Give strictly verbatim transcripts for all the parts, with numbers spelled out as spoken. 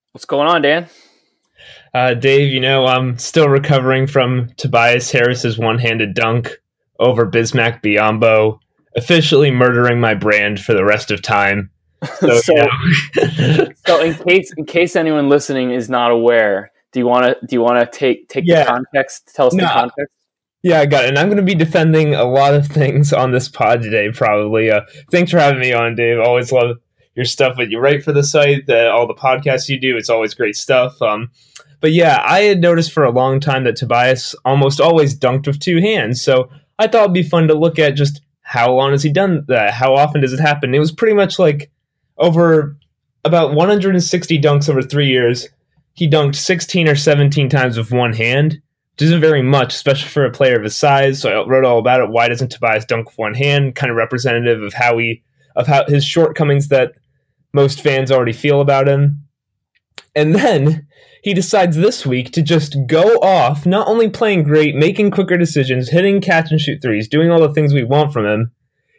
What's going on, Dan? Uh, Dave, you know, I'm still recovering from Tobias Harris's one-handed dunk over Bismack Biyombo, officially murdering my brand for the rest of time. So, so, you know. so in case in case anyone listening is not aware, do you want to do you want to take take Yeah. the context? Tell us No. the context. Yeah, I got it. And I'm going to be defending a lot of things on this pod today, probably. Uh, thanks for having me on, Dave. Always love your stuff that you write for the site, the, all the podcasts you do. It's always great stuff. Um, but yeah, I had noticed for a long time that Tobias almost always dunked with two hands. So I thought it'd be fun to look at just how long has he done that? How often does it happen? It was pretty much like over about one hundred sixty dunks over three years. He dunked sixteen or seventeen times with one hand. Which isn't very much, especially for a player of his size. So I wrote all about it. Why doesn't Tobias dunk with one hand? Kind of representative of how he, of how his shortcomings that most fans already feel about him. And then he decides this week to just go off, not only playing great, making quicker decisions, hitting catch and shoot threes, doing all the things we want from him.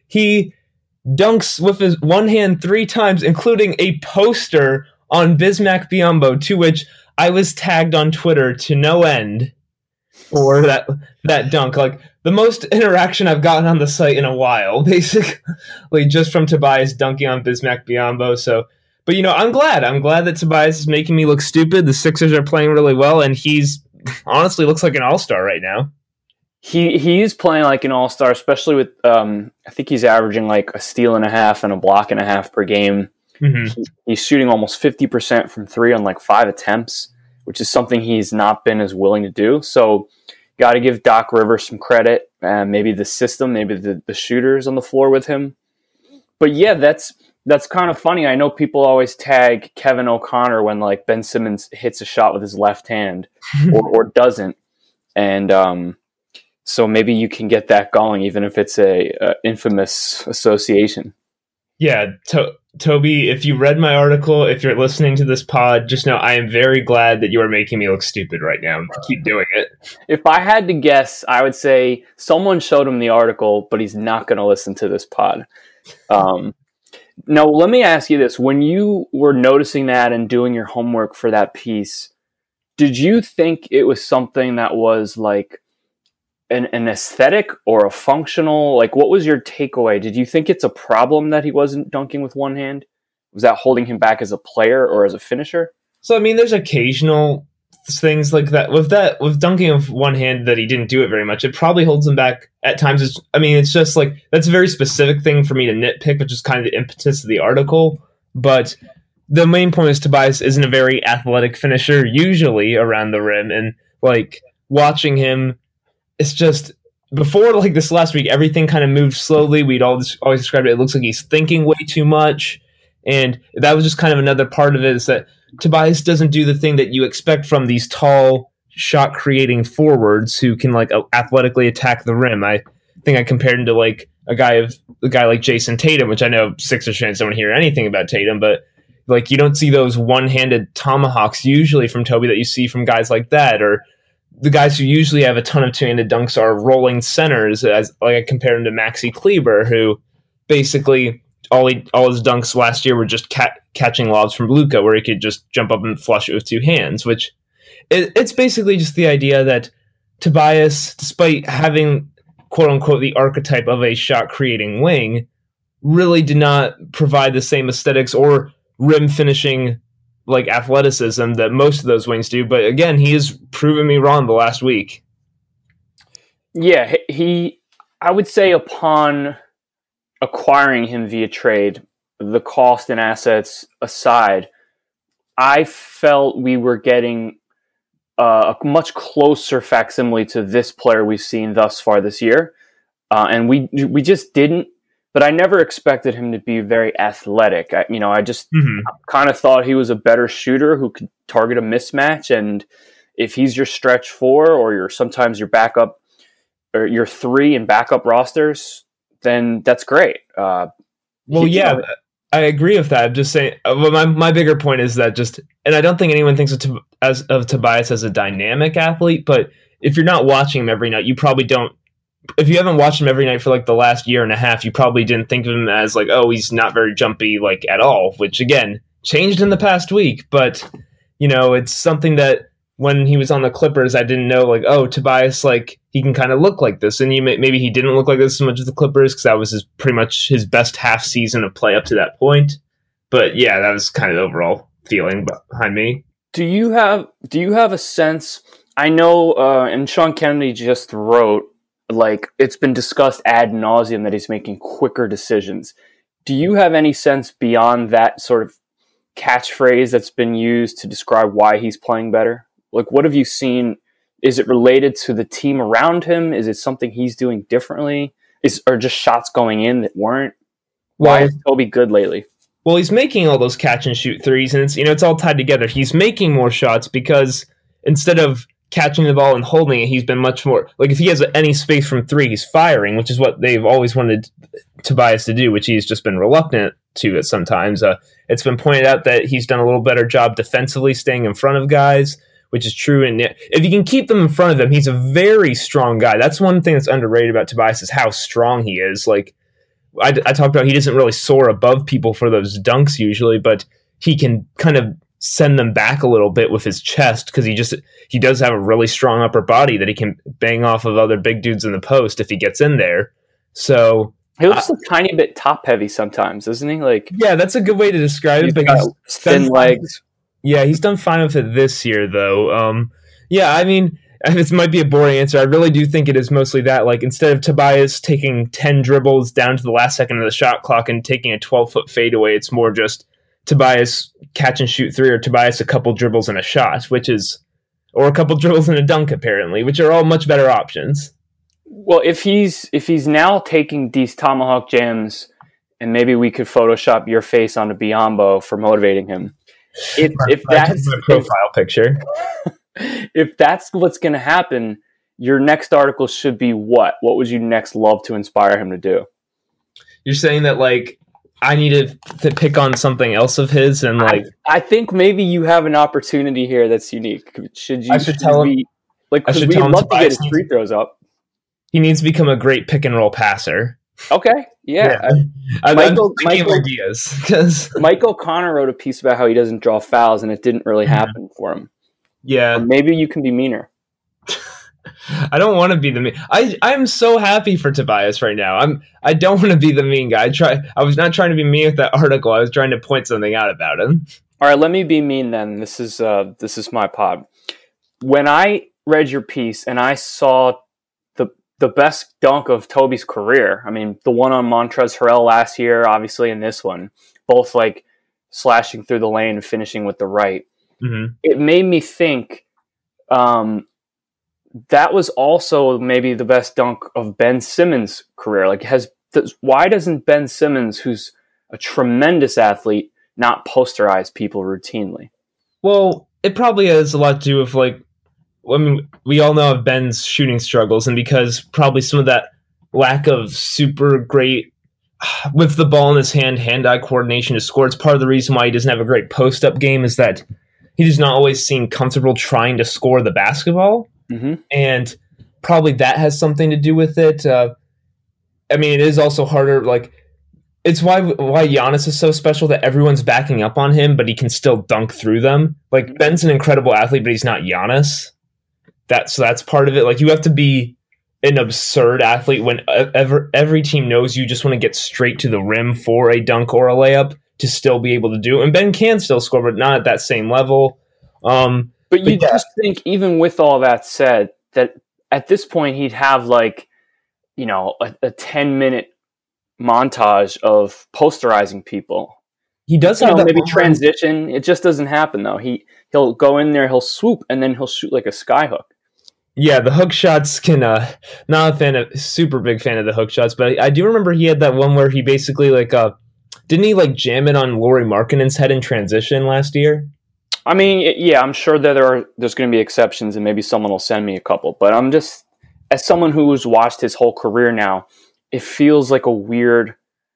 He dunks with his one hand three times, including a poster on Bismack Biyombo, to which I was tagged on Twitter to no end. For that that dunk, like the most interaction I've gotten on the site in a while, basically just from Tobias dunking on Bismack Biyombo. So, but you know, I'm glad. I'm glad that Tobias is making me look stupid. The Sixers are playing really well, and he's honestly looks like an all-star right now. He he is playing like an all-star, especially with um, I think he's averaging like a steal and a half and a block and a half per game. Mm-hmm. He, he's shooting almost fifty percent from three on like five attempts, which is something he's not been as willing to do. So got to give Doc Rivers some credit, uh, maybe the system, maybe the, the shooters on the floor with him. But yeah, that's that's kind of funny. I know people always tag Kevin O'Connor when like Ben Simmons hits a shot with his left hand or, or doesn't. And um, so maybe you can get that going, even if it's a, a infamous association. Yeah, to- Toby, if you read my article, if you're listening to this pod, just know I am very glad that you are making me look stupid right now. Keep doing it. If I had to guess, I would say someone showed him the article, but he's not going to listen to this pod. Um, now, let me ask you this. When you were noticing that and doing your homework for that piece, did you think it was something that was like An, an aesthetic or a functional, like what was your takeaway? Did you think it's a problem that he wasn't dunking with one hand? Was that holding him back as a player or as a finisher? So, I mean, there's occasional things like that. With that, with dunking with one hand that he didn't do it very much, it probably holds him back at times. It's, I mean, it's just like, that's a very specific thing for me to nitpick, which is kind of the impetus of the article. But the main point is Tobias isn't a very athletic finisher, usually around the rim. And like watching him, it's just, before like this last week, everything kind of moved slowly. We'd always, always described it. It looks like he's thinking way too much. And that was just kind of another part of it, is that Tobias doesn't do the thing that you expect from these tall, shot-creating forwards who can like athletically attack the rim. I think I compared him to like a guy of a guy like Jason Tatum, which I know Sixers fans don't hear anything about Tatum, but like you don't see those one-handed tomahawks usually from Toby that you see from guys like that, or the guys who usually have a ton of two-handed dunks are rolling centers, as like I compared him to Maxi Kleber, who basically all he, all his dunks last year were just ca- catching lobs from Luka, where he could just jump up and flush it with two hands, which it, it's basically just the idea that Tobias, despite having quote-unquote the archetype of a shot-creating wing, really did not provide the same aesthetics or rim finishing like athleticism that most of those wings do. But again, he has proven me wrong the last week. Yeah, he, I would say upon acquiring him via trade, the cost and assets aside, I felt we were getting uh, a much closer facsimile to this player we've seen thus far this year. Uh, and we we just didn't. But I never expected him to be very athletic. I, you know, I just Mm-hmm. kind of thought he was a better shooter who could target a mismatch. And if he's your stretch four or your sometimes your backup or your three and backup rosters, then that's great. Uh, Well, he- yeah, I agree with that. I'm just saying. Uh, well, my my bigger point is that just, and I don't think anyone thinks of, Tob- as of Tobias as a dynamic athlete. But if you're not watching him every night, you probably don't. If you haven't watched him every night for like the last year and a half, you probably didn't think of him as like, oh, he's not very jumpy like at all, which again changed in the past week. But you know, it's something that when he was on the Clippers, I didn't know, like, oh, Tobias, like, he can kind of look like this. And you may, maybe he didn't look like this so much with the Clippers because that was his, pretty much his best half season of play up to that point. But yeah, that was kind of the overall feeling behind me. Do you have do you have a sense? I know, uh, and Sean Kennedy just wrote, like, it's been discussed ad nauseum that he's making quicker decisions. Do you have any sense beyond that sort of catchphrase that's been used to describe why he's playing better? Like, what have you seen? Is it related to the team around him? Is it something he's doing differently? Is or just shots going in that weren't? Well, why is Toby good lately? Well, he's making all those catch and shoot threes, and it's, you know, it's all tied together. He's making more shots because instead of catching the ball and holding it, he's been much more like if he has any space from three, he's firing, which is what they've always wanted Tobias to do, which he's just been reluctant to at sometimes. Uh, it's been pointed out that he's done a little better job defensively, staying in front of guys, which is true. And if you can keep them in front of him, he's a very strong guy. That's one thing that's underrated about Tobias is how strong he is. Like I, I talked about, he doesn't really soar above people for those dunks usually, but he can kind of send them back a little bit with his chest because he just he does have a really strong upper body that he can bang off of other big dudes in the post if he gets in there. So he looks uh, a tiny bit top heavy sometimes, doesn't he? Like, yeah, that's a good way to describe it. But he's thin legs. Yeah, he's done fine with it this year, though. Um, yeah, I mean, this might be a boring answer. I really do think it is mostly that. Like, instead of Tobias taking ten dribbles down to the last second of the shot clock and taking a twelve-foot fadeaway, it's more just Tobias catch and shoot three or Tobias a couple dribbles and a shot, which is, or a couple dribbles and a dunk, apparently, which are all much better options. Well, if he's if he's now taking these tomahawk jams, and maybe we could Photoshop your face onto Biyombo for motivating him. If, if that's my profile if, picture, if that's what's going to happen, your next article should be what? What would you next love to inspire him to do? You're saying that, like, I need to, to pick on something else of his, and like I, I think maybe you have an opportunity here that's unique. Should you? I should, should tell him. Be, like, I should we'd tell him love to get his needs, free throws up. He needs to become a great pick and roll passer. Okay, yeah. yeah. I, Michael, I'm Michael, ideas because Mike O'Connor wrote a piece about how he doesn't draw fouls, and it didn't really happen for him. Yeah, or maybe you can be meaner. I don't want to be the mean. I I'm so happy for Tobias right now. I'm I don't want to be the mean guy. I try. I was not trying to be mean with that article. I was trying to point something out about him. All right, let me be mean then. This is uh this is my pod. When I read your piece and I saw the the best dunk of Toby's career, I mean the one on Montrezl Harrell last year, obviously, and this one, both like slashing through the lane and finishing with the right. Mm-hmm. It made me think. Um, That was also maybe the best dunk of Ben Simmons' career. Like, has why doesn't Ben Simmons, who's a tremendous athlete, not posterize people routinely? Well, it probably has a lot to do with, like, I mean, we all know of Ben's shooting struggles, and because probably some of that lack of super great with the ball in his hand, hand-eye coordination to score. It's part of the reason why he doesn't have a great post-up game is that he does not always seem comfortable trying to score the basketball. Mm-hmm. And probably that has something to do with it. Uh, I mean, it is also harder. Like, it's why why Giannis is so special that everyone's backing up on him, but he can still dunk through them. Like, Ben's an incredible athlete, but he's not Giannis. That's so that's part of it. Like, you have to be an absurd athlete when ever every team knows you just want to get straight to the rim for a dunk or a layup to still be able to do. And Ben can still score, but not at that same level. Um, But you just think, even with all that said, that at this point he'd have like, you know, a, a ten minute montage of posterizing people. He does you have know, that maybe transition. It just doesn't happen though. He he'll go in there, he'll swoop, and then he'll shoot like a skyhook. Yeah, the hook shots can. Uh, not a fan of, super big fan of the hook shots, but I, I do remember he had that one where he basically like, uh, didn't he like jam it on Lauri Markkanen's head in transition last year? I mean, yeah, I'm sure that there are, there's going to be exceptions, and maybe someone will send me a couple. But I'm just, as someone who's watched his whole career now, it feels like a weird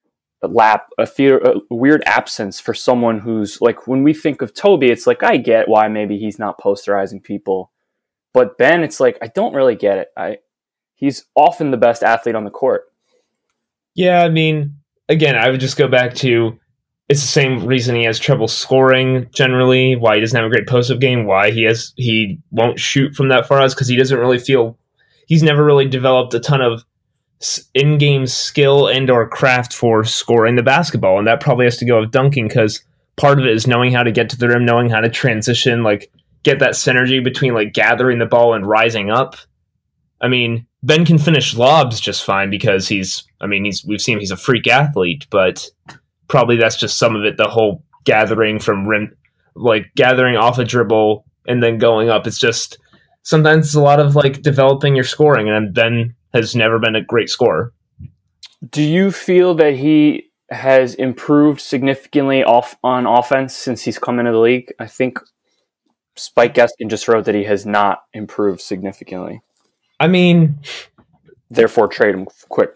lap, a, fear, a weird absence for someone who's like, when we think of Toby, it's like, I get why maybe he's not posterizing people. But Ben, it's like, I don't really get it. I He's often the best athlete on the court. Yeah, I mean, again, I would just go back to, it's the same reason he has trouble scoring generally, why he doesn't have a great post-up game, why he has he won't shoot from that far out, because he doesn't really feel he's never really developed a ton of in-game skill and or craft for scoring the basketball, and that probably has to go with dunking, because part of it is knowing how to get to the rim, knowing how to transition, like get that synergy between like gathering the ball and rising up. I mean, Ben can finish lobs just fine because he's I mean he's we've seen he's a freak athlete, but probably that's just some of it, the whole gathering from rim, like gathering off a dribble and then going up. It's just sometimes it's a lot of like developing your scoring, and Ben has never been a great scorer. Do you feel that he has improved significantly off on offense since he's come into the league? I think Spike Gaskin just wrote that he has not improved significantly. I mean, therefore trade him quick.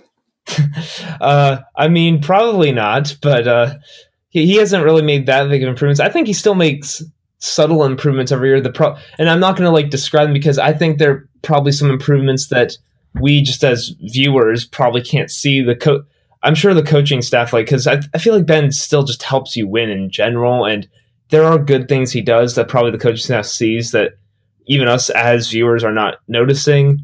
uh, I mean, probably not, but uh, he, he hasn't really made that big of improvements. I think he still makes subtle improvements every year. The pro- and I'm not going to like describe them because I think there are probably some improvements that we just as viewers probably can't see. The co- I'm sure the coaching staff, like, because I, I feel like Ben still just helps you win in general, and there are good things he does that probably the coaching staff sees that even us as viewers are not noticing.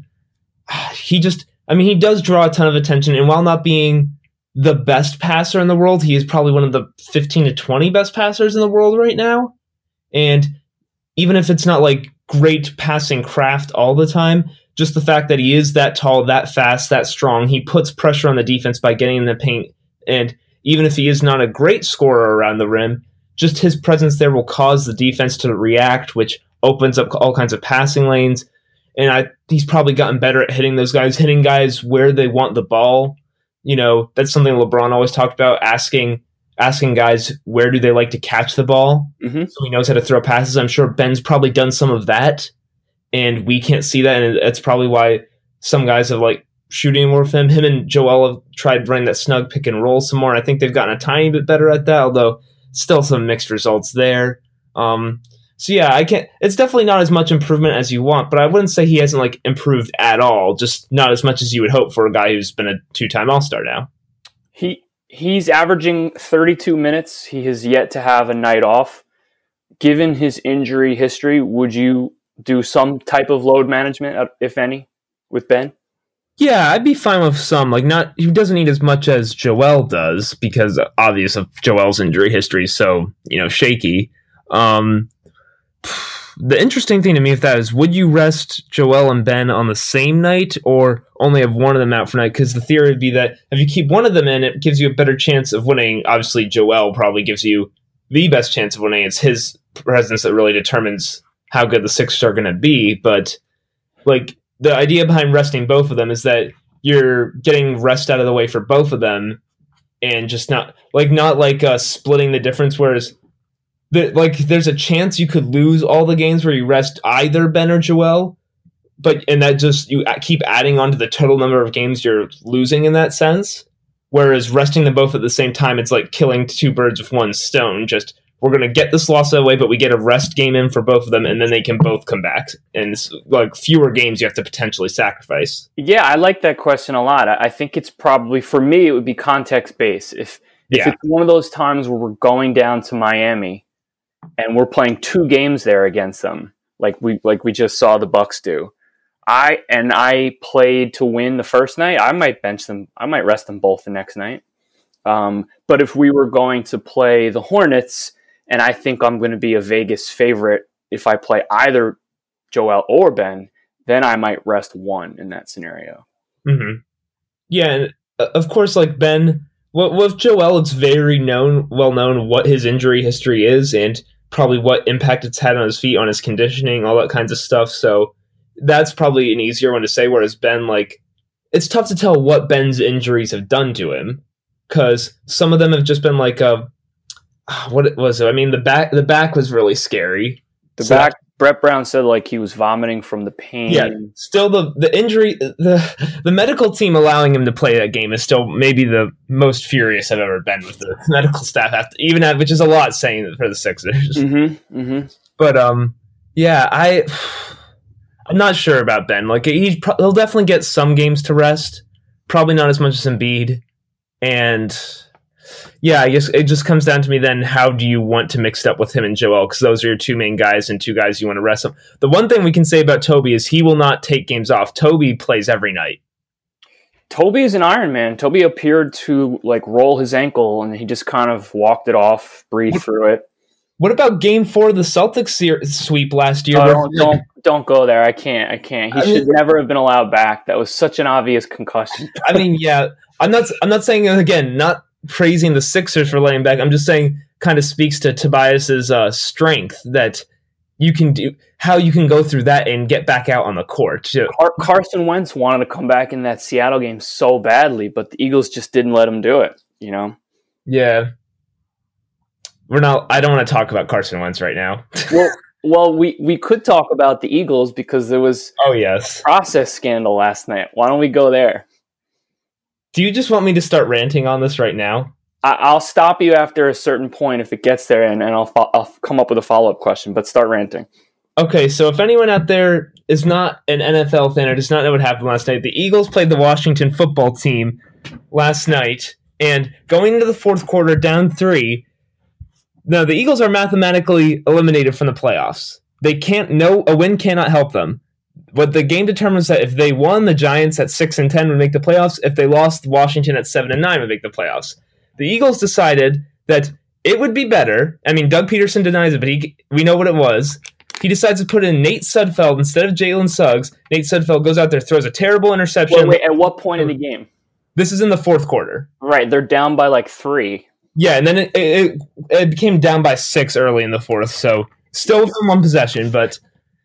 He just, I mean, he does draw a ton of attention, and while not being the best passer in the world, he is probably one of the fifteen to twenty best passers in the world right now. And even if it's not like great passing craft all the time, just the fact that he is that tall, that fast, that strong, he puts pressure on the defense by getting in the paint. And even if he is not a great scorer around the rim, just his presence there will cause the defense to react, which opens up all kinds of passing lanes. And I, he's probably gotten better at hitting those guys, hitting guys where they want the ball. You know, that's something LeBron always talked about, asking asking guys where do they like to catch the ball. Mm-hmm. So he knows how to throw passes. I'm sure Ben's probably done some of that, and we can't see that. And that's probably why some guys have like shooting more with him. Him and Joel have tried running that snug pick and roll some more. I think they've gotten a tiny bit better at that, although still some mixed results there. Um, So yeah, I can't. It's definitely not as much improvement as you want, but I wouldn't say he hasn't like improved at all. Just not as much as you would hope for a guy who's been a two-time All-Star now. He he's averaging thirty-two minutes. He has yet to have a night off. Given his injury history, would you do some type of load management, if any, with Ben? Yeah, I'd be fine with some. Like, not he doesn't need as much as Joel does because obvious of Joel's injury history is so you know shaky. Um, The interesting thing to me with that is, would you rest Joel and Ben on the same night or only have one of them out for night? Because the theory would be that if you keep one of them in, it gives you a better chance of winning. Obviously, Joel probably gives you the best chance of winning. It's his presence that really determines how good the Sixers are going to be. But like the idea behind resting both of them is that you're getting rest out of the way for both of them, and just not like not like uh, splitting the difference. Whereas The, like, there's a chance you could lose all the games where you rest either Ben or Joel, but and that just you keep adding on to the total number of games you're losing in that sense. Whereas resting them both at the same time, it's like killing two birds with one stone. Just we're gonna get this loss away, but we get a rest game in for both of them, and then they can both come back. And it's like fewer games you have to potentially sacrifice. Yeah, I like that question a lot. I think it's probably for me it would be context based. If if Yeah. it's one of those times where we're going down to Miami and we're playing two games there against them, like we like we just saw the Bucks do. I and I played to win the first night. I might bench them. I might rest them both the next night. Um, but if we were going to play the Hornets, and I think I'm going to be a Vegas favorite if I play either Joel or Ben, then I might rest one in that scenario. Mm-hmm. Yeah, and uh, of course, like Ben. Well, with Joel, it's very known, well known what his injury history is and probably what impact it's had on his feet, on his conditioning, all that kinds of stuff. So that's probably an easier one to say. Whereas Ben, like, it's tough to tell what Ben's injuries have done to him because some of them have just been like a what was it? I mean, the back the back was really scary. The so back. Brett Brown said like he was vomiting from the pain. Yeah, still the, the injury, the the medical team allowing him to play that game is still maybe the most furious I've ever been with the medical staff, after, even at, which is a lot saying for the Sixers. Mm-hmm, mm-hmm. But um, yeah, I I'm not sure about Ben. Like he he'll definitely get some games to rest, probably not as much as Embiid, and Yeah, I guess it just comes down to me then, how do you want to mix it up with him and Joel? Because those are your two main guys and two guys you want to rest them. The one thing we can say about Toby is he will not take games off. Toby plays every night. Toby is an Iron Man. Toby appeared to like roll his ankle, and he just kind of walked it off, breathed what, through it. What about Game Four of the Celtics se- sweep last year? Oh, don't, don't don't go there. I can't. I can't. He I should mean, never have been allowed back. That was such an obvious concussion. I mean, yeah, I'm not. I'm not saying again. Not praising the Sixers for letting back. I'm just saying, kind of speaks to Tobias's uh, strength that you can do, how you can go through that and get back out on the court. Too. Car- Carson Wentz wanted to come back in that Seattle game so badly, but the Eagles just didn't let him do it. You know? Yeah. We're not. I don't want to talk about Carson Wentz right now. well, well, we, we could talk about the Eagles because there was oh yes a process scandal last night. Why don't we go there? Do you just want me to start ranting on this right now? I, I'll stop you after a certain point if it gets there, and, and I'll fo- I'll come up with a follow up question. But start ranting. Okay, so if anyone out there is not an N F L fan or does not know what happened last night, the Eagles played the Washington football team last night, and going into the fourth quarter, down three. No, the Eagles are mathematically eliminated from the playoffs. They can't. No, a win cannot help them. But the game determines that if they won, the Giants at six and ten would make the playoffs. If they lost, Washington at seven and nine would make the playoffs. The Eagles decided that it would be better. I mean, Doug Peterson denies it, but he we know what it was. He decides to put in Nate Sudfeld instead of Jalen Suggs. Nate Sudfeld goes out there, throws a terrible interception. Wait, wait, at what point in the game? This is in the fourth quarter. Right, they're down by like three. Yeah, and then it it, it became down by six early in the fourth, so still within one possession, but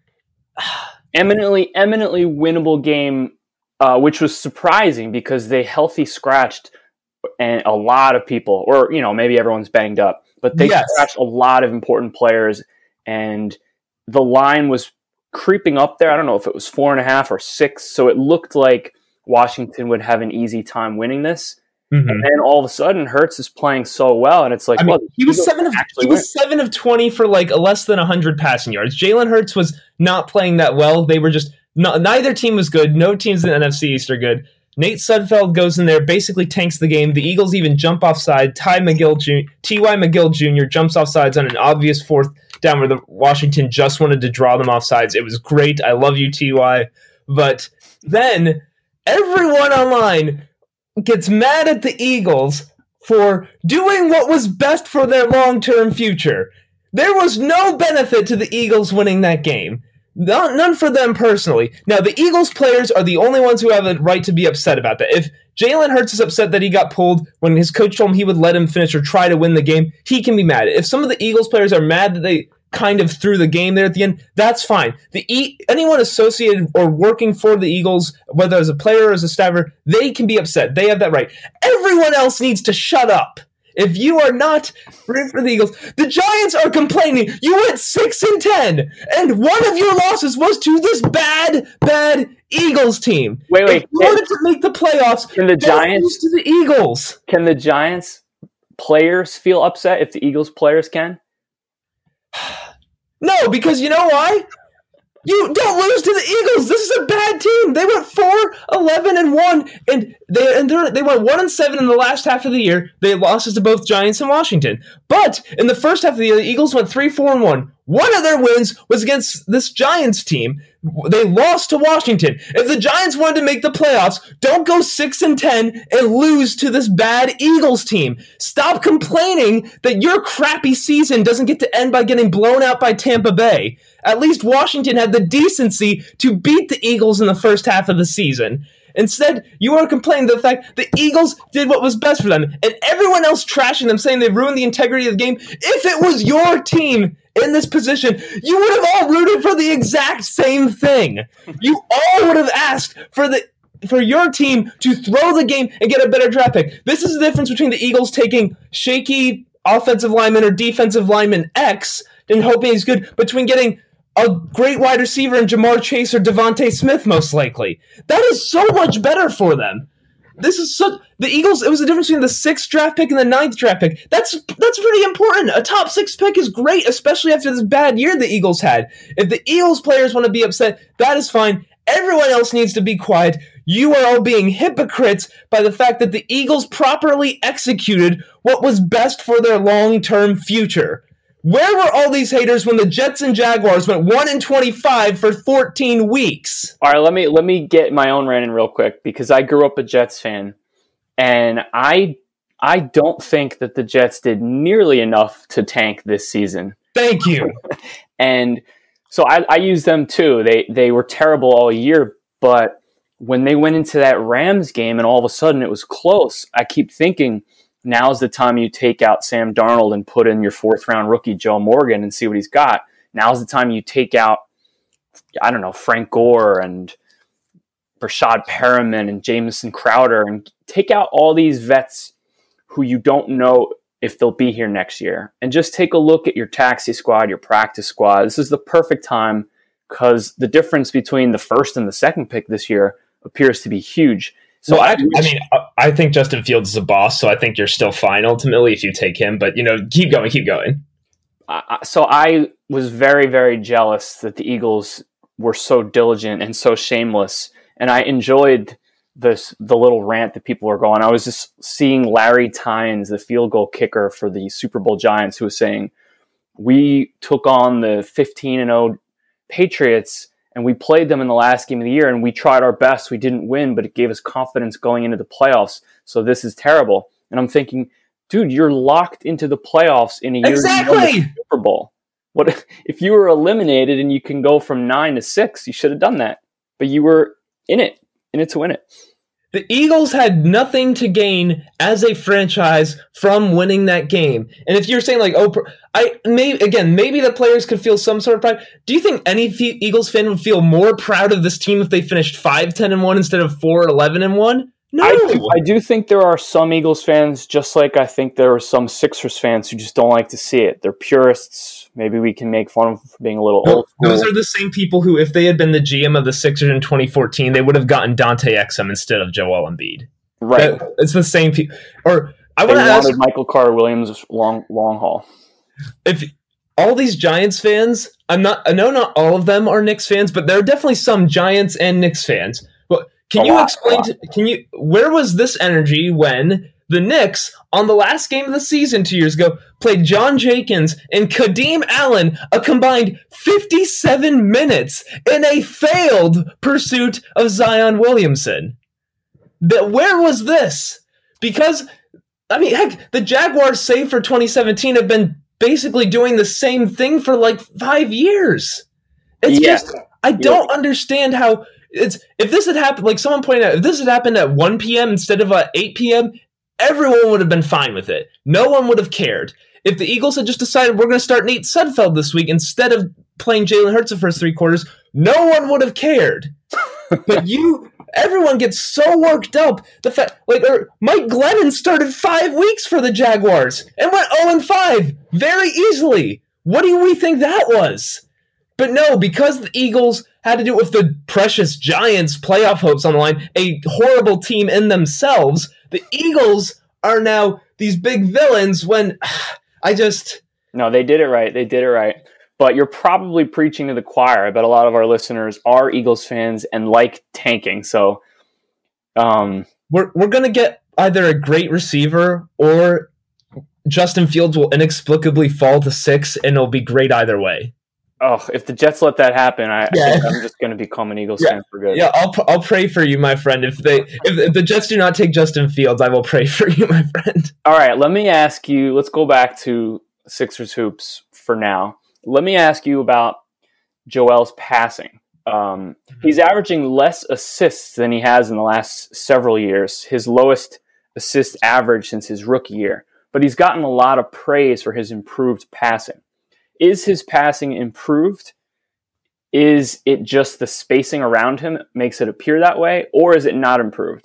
eminently, eminently winnable game, uh, which was surprising because they healthy scratched and a lot of people, or you know maybe everyone's banged up, but they yes. scratched a lot of important players, and the line was creeping up there. I don't know if it was four and a half or six, so it looked like Washington would have an easy time winning this. Mm-hmm. And then all of a sudden, Hurts is playing so well, and it's like, I mean, well, he was seven of he was seven of twenty for like less than a hundred passing yards. Jalen Hurts was not playing that well. They were just not, neither team was good. No teams in the N F C East are good. Nate Sudfeld goes in there, basically tanks the game. The Eagles even jump offside. Ty McGill, Junior T Y McGill Junior jumps offsides on an obvious fourth down where the Washington just wanted to draw them offsides. It was great. I love you, T Y. But then everyone online gets mad at the Eagles for doing what was best for their long-term future. There was no benefit to the Eagles winning that game. None, none for them personally. Now, the Eagles players are the only ones who have a right to be upset about that. If Jalen Hurts is upset that he got pulled when his coach told him he would let him finish or try to win the game, he can be mad. If some of the Eagles players are mad that they kind of threw the game there at the end, that's fine. The e- anyone associated or working for the Eagles, whether as a player or as a staffer, they can be upset. They have that right. Everyone else needs to shut up. If you are not rooting for the Eagles, the Giants are complaining. You went six and ten, and one of your losses was to this bad, bad Eagles team. Wait, wait. If you wanted to make the playoffs, can the Giants to the Eagles? Can the Giants players feel upset if the Eagles players can? No, because you know why? You don't lose to the Eagles. This is a bad team. They went four, eleven, and one, and they and they went one and seven in the last half of the year. They lost to both Giants and Washington. But in the first half of the year, the Eagles went three, four, and one. One of their wins was against this Giants team. They lost to Washington. If the Giants wanted to make the playoffs, don't go six and ten and lose to this bad Eagles team. Stop complaining that your crappy season doesn't get to end by getting blown out by Tampa Bay. At least Washington had the decency to beat the Eagles in the first half of the season. Instead, you are complaining the fact the Eagles did what was best for them, and everyone else trashing them, saying they ruined the integrity of the game. If it was your team in this position, you would have all rooted for the exact same thing. You all would have asked for the for your team to throw the game and get a better draft pick. This is the difference between the Eagles taking shaky offensive lineman or defensive lineman X and hoping he's good, between getting a great wide receiver in Jamar Chase or Devontae Smith, most likely. That is so much better for them. This is such the Eagles. It was the difference between the sixth draft pick and the ninth draft pick. That's that's pretty important. A top six pick is great, especially after this bad year the Eagles had. If the Eagles players want to be upset, that is fine. Everyone else needs to be quiet. you are all being hypocrites by the fact that the Eagles properly executed what was best for their long-term future. Where were all these haters when the Jets and Jaguars went one and twenty-five for fourteen weeks? All right, let me let me get my own rant in real quick because I grew up a Jets fan, and I I don't think that the Jets did nearly enough to tank this season. Thank you. And so I, I use them too. They they were terrible all year, but when they went into that Rams game and all of a sudden it was close, I keep thinking, now's the time you take out Sam Darnold and put in your fourth round rookie Joe Morgan and see what he's got. Now's the time you take out, I don't know, Frank Gore and Rashad Perriman and Jamison Crowder and take out all these vets who you don't know if they'll be here next year. And just take a look at your taxi squad, your practice squad. This is the perfect time because the difference between the first and the second pick this year appears to be huge. So well, I, I, I mean, I think Justin Fields is a boss, so I think you're still fine ultimately if you take him. But, you know, keep going, keep going. Uh, so I was very, very jealous that the Eagles were so diligent and so shameless. And I enjoyed this the little rant that people were going. I was just seeing Larry Tynes, the field goal kicker for the Super Bowl Giants, who was saying, we took on the fifteen and oh Patriots and we played them in the last game of the year and we tried our best. We didn't win, but it gave us confidence going into the playoffs. So this is terrible. And I'm thinking, dude, you're locked into the playoffs in a year exactly. you Super Bowl. What if, if you were eliminated and you can go from nine to six? You should have done that, but you were in it, in it to win it. The Eagles had nothing to gain as a franchise from winning that game. And if you're saying like, oh, I may again, maybe the players could feel some sort of pride. Do you think any Eagles fan would feel more proud of this team if they finished five ten and one instead of four eleven and one? No. I do, I do think there are some Eagles fans, just like I think there are some Sixers fans who just don't like to see it. They're purists. Maybe we can make fun of them for being a little no, old school. Those are the same people who, if they had been the G M of the Sixers in twenty fourteen, they would have gotten Dante Exum instead of Joel Embiid. Right. That, it's the same people. Or I want to ask Michael Carter Williams long long haul. If all these Giants fans, I'm not. I know not all of them are Knicks fans, but there are definitely some Giants and Knicks fans. Well, can a you lot, explain? To, can you? Where was this energy when the Knicks, on the last game of the season two years ago, played John Jenkins and Kadeem Allen a combined fifty-seven minutes in a failed pursuit of Zion Williamson? That where was this? Because I mean, heck, the Jaguars, save for twenty seventeen, have been basically doing the same thing for like five years. It's yeah. just I don't yeah. understand how it's if this had happened. Like someone pointed out, if this had happened at one p.m. instead of at eight p.m., everyone would have been fine with it. No one would have cared. If the Eagles had just decided we're going to start Nate Sudfeld this week instead of playing Jalen Hurts the first three quarters, no one would have cared. But you, everyone gets so worked up. The fact, like, or Mike Glennon started five weeks for the Jaguars and went oh and five very easily. What do we think that was? But no, because the Eagles had to do it with the precious Giants' playoff hopes on the line, a horrible team in themselves, the Eagles are now these big villains when I just... No, they did it right. They did it right. But you're probably preaching to the choir. I bet a lot of our listeners are Eagles fans and like tanking. So um, we're we're going to get either a great receiver or Justin Fields will inexplicably fall to six and it'll be great either way. Oh, if the Jets let that happen, I, yeah. I think I'm just going to become an Eagles yeah. fan for good. Yeah, I'll I'll pray for you, my friend. If they if, if the Jets do not take Justin Fields, I will pray for you, my friend. All right, let me ask you. Let's go back to Sixers hoops for now. Let me ask you about Joel's passing. Um, he's averaging less assists than he has in the last several years. His lowest assist average since his rookie year, but he's gotten a lot of praise for his improved passing. Is his passing improved? Is it just the spacing around him makes it appear that way, or is it not improved?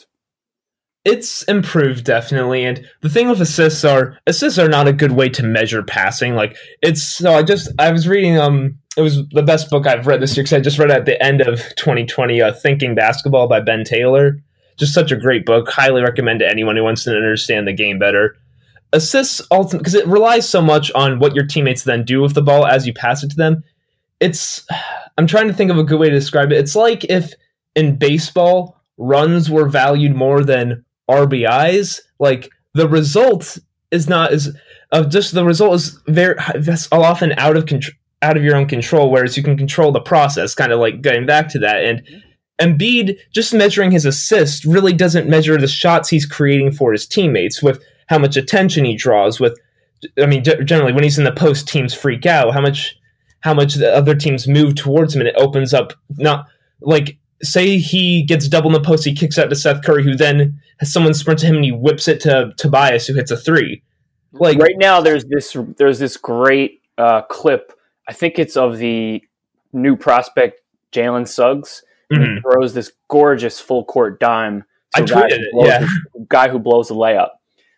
It's improved, definitely. And the thing with assists are assists are not a good way to measure passing. Like it's so I just I was reading um it was the best book I've read this year because I just read it at the end of twenty twenty, uh, Thinking Basketball by Ben Taylor. Just such a great book. Highly recommend to anyone who wants to understand the game better. Assists ultimately because it relies so much on what your teammates then do with the ball as you pass it to them. It's I'm trying to think of a good way to describe it. It's like if in baseball runs were valued more than R B Is, like the result is not as of uh, just the result is very that's often out of control, out of your own control, whereas you can control the process, kind of like getting back to that. And Embiid, just measuring his assist really doesn't measure the shots he's creating for his teammates, with how much attention he draws, with I mean generally when he's in the post, teams freak out, how much how much the other teams move towards him, and it opens up, not like say he gets double in the post, he kicks out to Seth Curry, who then has someone sprint to him and he whips it to Tobias, who hits a three. Like right now there's this there's this great uh, clip, I think it's of the new prospect Jalen Suggs. Mm-hmm. He throws this gorgeous full court dime to I tweeted it, yeah. The guy who blows the layup.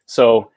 So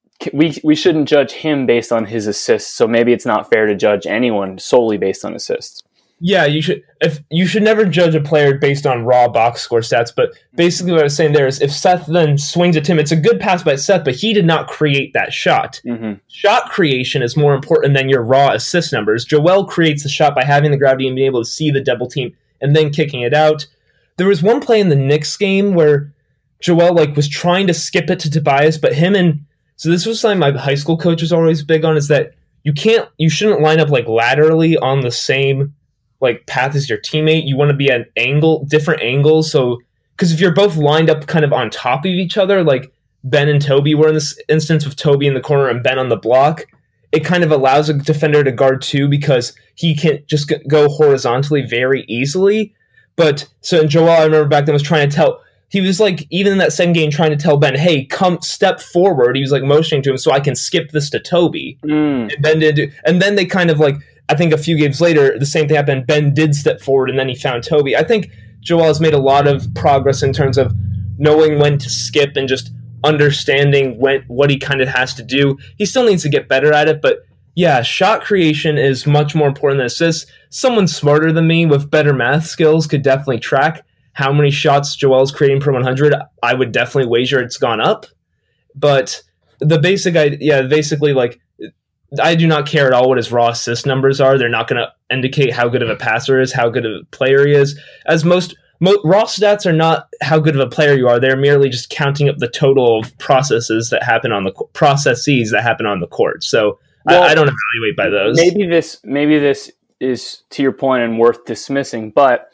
we we shouldn't judge him based on his assists. So maybe it's not fair to judge anyone solely based on assists. Yeah, you should. If you should never judge a player based on raw box score stats. But basically, what I was saying there is, if Seth then swings at him, it's a good pass by Seth, but he did not create that shot. Mm-hmm. Shot creation is more important than your raw assist numbers. Joel creates the shot by having the gravity and being able to see the double team and then kicking it out. There was one play in the Knicks game where Joel like was trying to skip it to Tobias, but him and so this was something my high school coach was always big on, is that you can't, you shouldn't line up like laterally on the same like path as your teammate. You want to be at angle, different angles. So, because if you're both lined up kind of on top of each other, like Ben and Toby were in this instance with Toby in the corner and Ben on the block, it kind of allows a defender to guard too, because he can just go horizontally very easily. But so Joel, I remember back then was trying to tell, he was like, even in that second game, trying to tell Ben, hey, come step forward. He was like motioning to him so I can skip this to Toby. Mm. And Ben did do, and then they kind of like, I think a few games later, the same thing happened. Ben did step forward, and then he found Toby. I think Joel has made a lot of progress in terms of knowing when to skip and just understanding when what he kind of has to do. He still needs to get better at it, but yeah, shot creation is much more important than assists. Someone smarter than me with better math skills could definitely track how many shots Joel's creating per one hundred. I would definitely wager it's gone up. But the basic idea, yeah, basically like, I do not care at all what his raw assist numbers are. They're not going to indicate how good of a passer is, how good of a player he is. As most, mo- raw stats are not how good of a player you are. They're merely just counting up the total of processes that happen on the processes that happen on the court. So well, I, I don't evaluate by those. Maybe this, maybe this is to your point and worth dismissing, but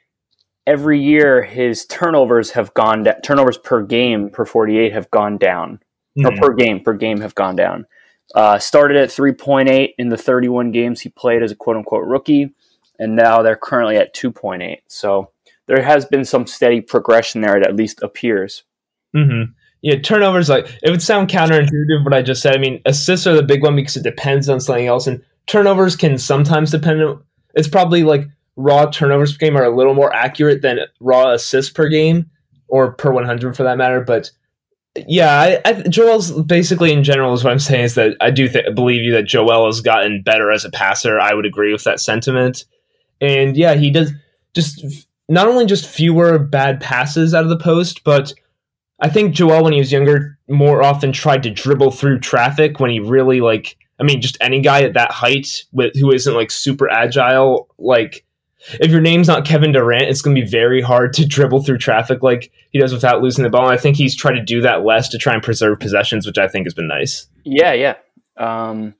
every year his turnovers have gone down. Turnovers per game per forty-eight have gone down, mm-hmm. or per game per game have gone down. Uh, started at three point eight in the thirty-one games he played as a quote-unquote rookie, and now they're currently at two point eight. So there has been some steady progression there, it at least appears. Mm-hmm. Yeah, turnovers, like, it would sound counterintuitive what I just said. I mean, assists are the big one because it depends on something else, and turnovers can sometimes depend on, it's probably like raw turnovers per game are a little more accurate than raw assists per game, or per one hundred for that matter, but yeah, I, I, Joel's basically in general is what I'm saying is that I do th- believe you that Joel has gotten better as a passer. I would agree with that sentiment. And yeah, he does just not only just fewer bad passes out of the post, but I think Joel, when he was younger, more often tried to dribble through traffic when he really like, I mean, just any guy at that height with who isn't like super agile, like, if your name's not Kevin Durant, it's going to be very hard to dribble through traffic like he does without losing the ball. And I think he's tried to do that less to try and preserve possessions, which I think has been nice. Yeah, yeah. Um...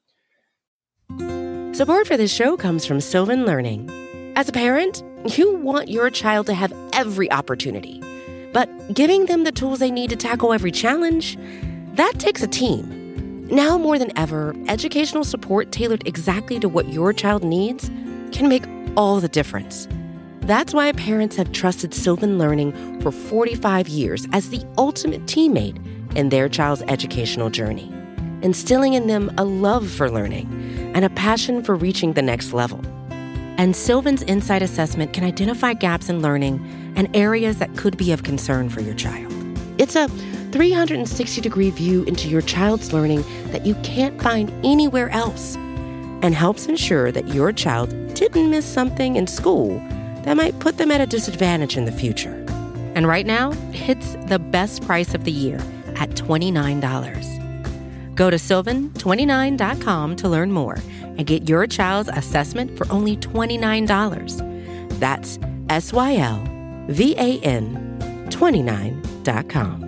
Support for this show comes from Sylvan Learning. As a parent, you want your child to have every opportunity. But giving them the tools they need to tackle every challenge, that takes a team. Now more than ever, educational support tailored exactly to what your child needs can make all the difference. That's why parents have trusted Sylvan Learning for forty-five years as the ultimate teammate in their child's educational journey, instilling in them a love for learning and a passion for reaching the next level. And Sylvan's Insight Assessment can identify gaps in learning and areas that could be of concern for your child. It's a three hundred sixty degree view into your child's learning that you can't find anywhere else, and helps ensure that your child didn't miss something in school that might put them at a disadvantage in the future. And right now, it's the best price of the year at twenty-nine dollars. Go to sylvan twenty-nine dot com to learn more and get your child's assessment for only twenty-nine dollars. That's S Y L V A N twenty-nine dot com.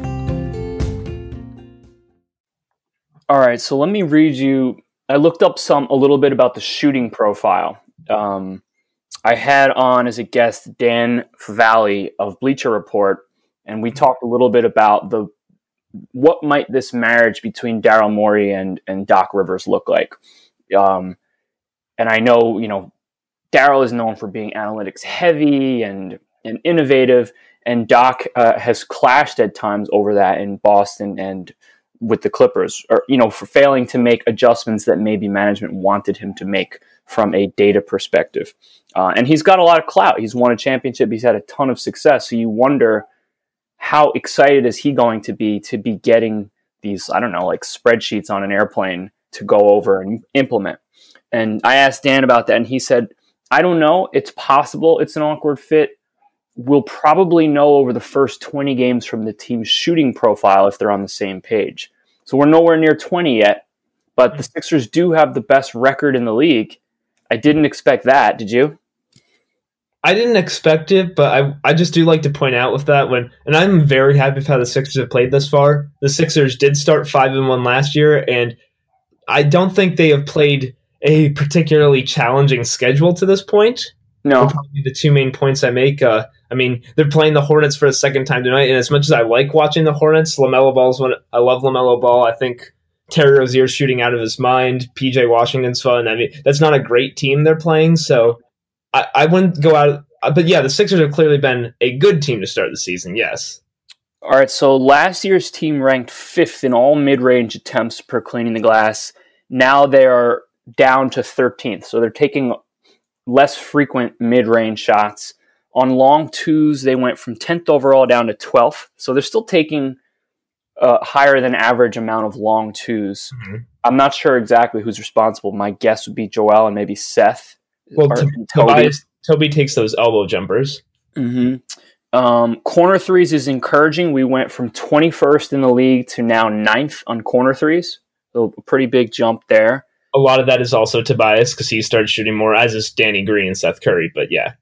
All right, so let me read you. I looked up some a little bit about the shooting profile. Um, I had on as a guest Dan Favale of Bleacher Report, and we talked a little bit about the what might this marriage between Daryl Morey and and Doc Rivers look like. Um, and I know you know Daryl is known for being analytics heavy and and innovative, and Doc uh, has clashed at times over that in Boston and with the Clippers, or, you know, for failing to make adjustments that maybe management wanted him to make from a data perspective. Uh, and he's got a lot of clout. He's won a championship. He's had a ton of success. So you wonder, how excited is he going to be to be getting these, I don't know, like spreadsheets on an airplane to go over and implement? And I asked Dan about that, and he said, I don't know. It's possible it's an awkward fit. We'll probably know over the first twenty games from the team's shooting profile if they're on the same page. So we're nowhere near twenty yet, but the Sixers do have the best record in the league. I didn't expect that. Did you? I didn't expect it, but I, I just do like to point out with that when, and I'm very happy with how the Sixers have played this far. The Sixers did start five and one last year, and I don't think they have played a particularly challenging schedule to this point. No. Probably the two main points I make. Uh, I mean, they're playing the Hornets for a second time tonight, and as much as I like watching the Hornets, LaMelo Ball's one. I love LaMelo Ball. I think Terry Rozier's shooting out of his mind. P J Washington's fun. I mean, that's not a great team they're playing, so I, I wouldn't go out. But yeah, the Sixers have clearly been a good team to start the season, yes. All right, so last year's team ranked fifth in all mid-range attempts per cleaning the glass. Now they are down to thirteenth, so they're taking less frequent mid-range shots. On long twos, they went from tenth overall down to twelfth. So they're still taking a higher than average amount of long twos. Mm-hmm. I'm not sure exactly who's responsible. My guess would be Joel and maybe Seth. Well, T- Toby. Toby takes those elbow jumpers. Mm-hmm. Um, corner threes is encouraging. We went from twenty-first in the league to now ninth on corner threes. So a pretty big jump there. A lot of that is also Tobias because he started shooting more, as is Danny Green and Seth Curry. But yeah.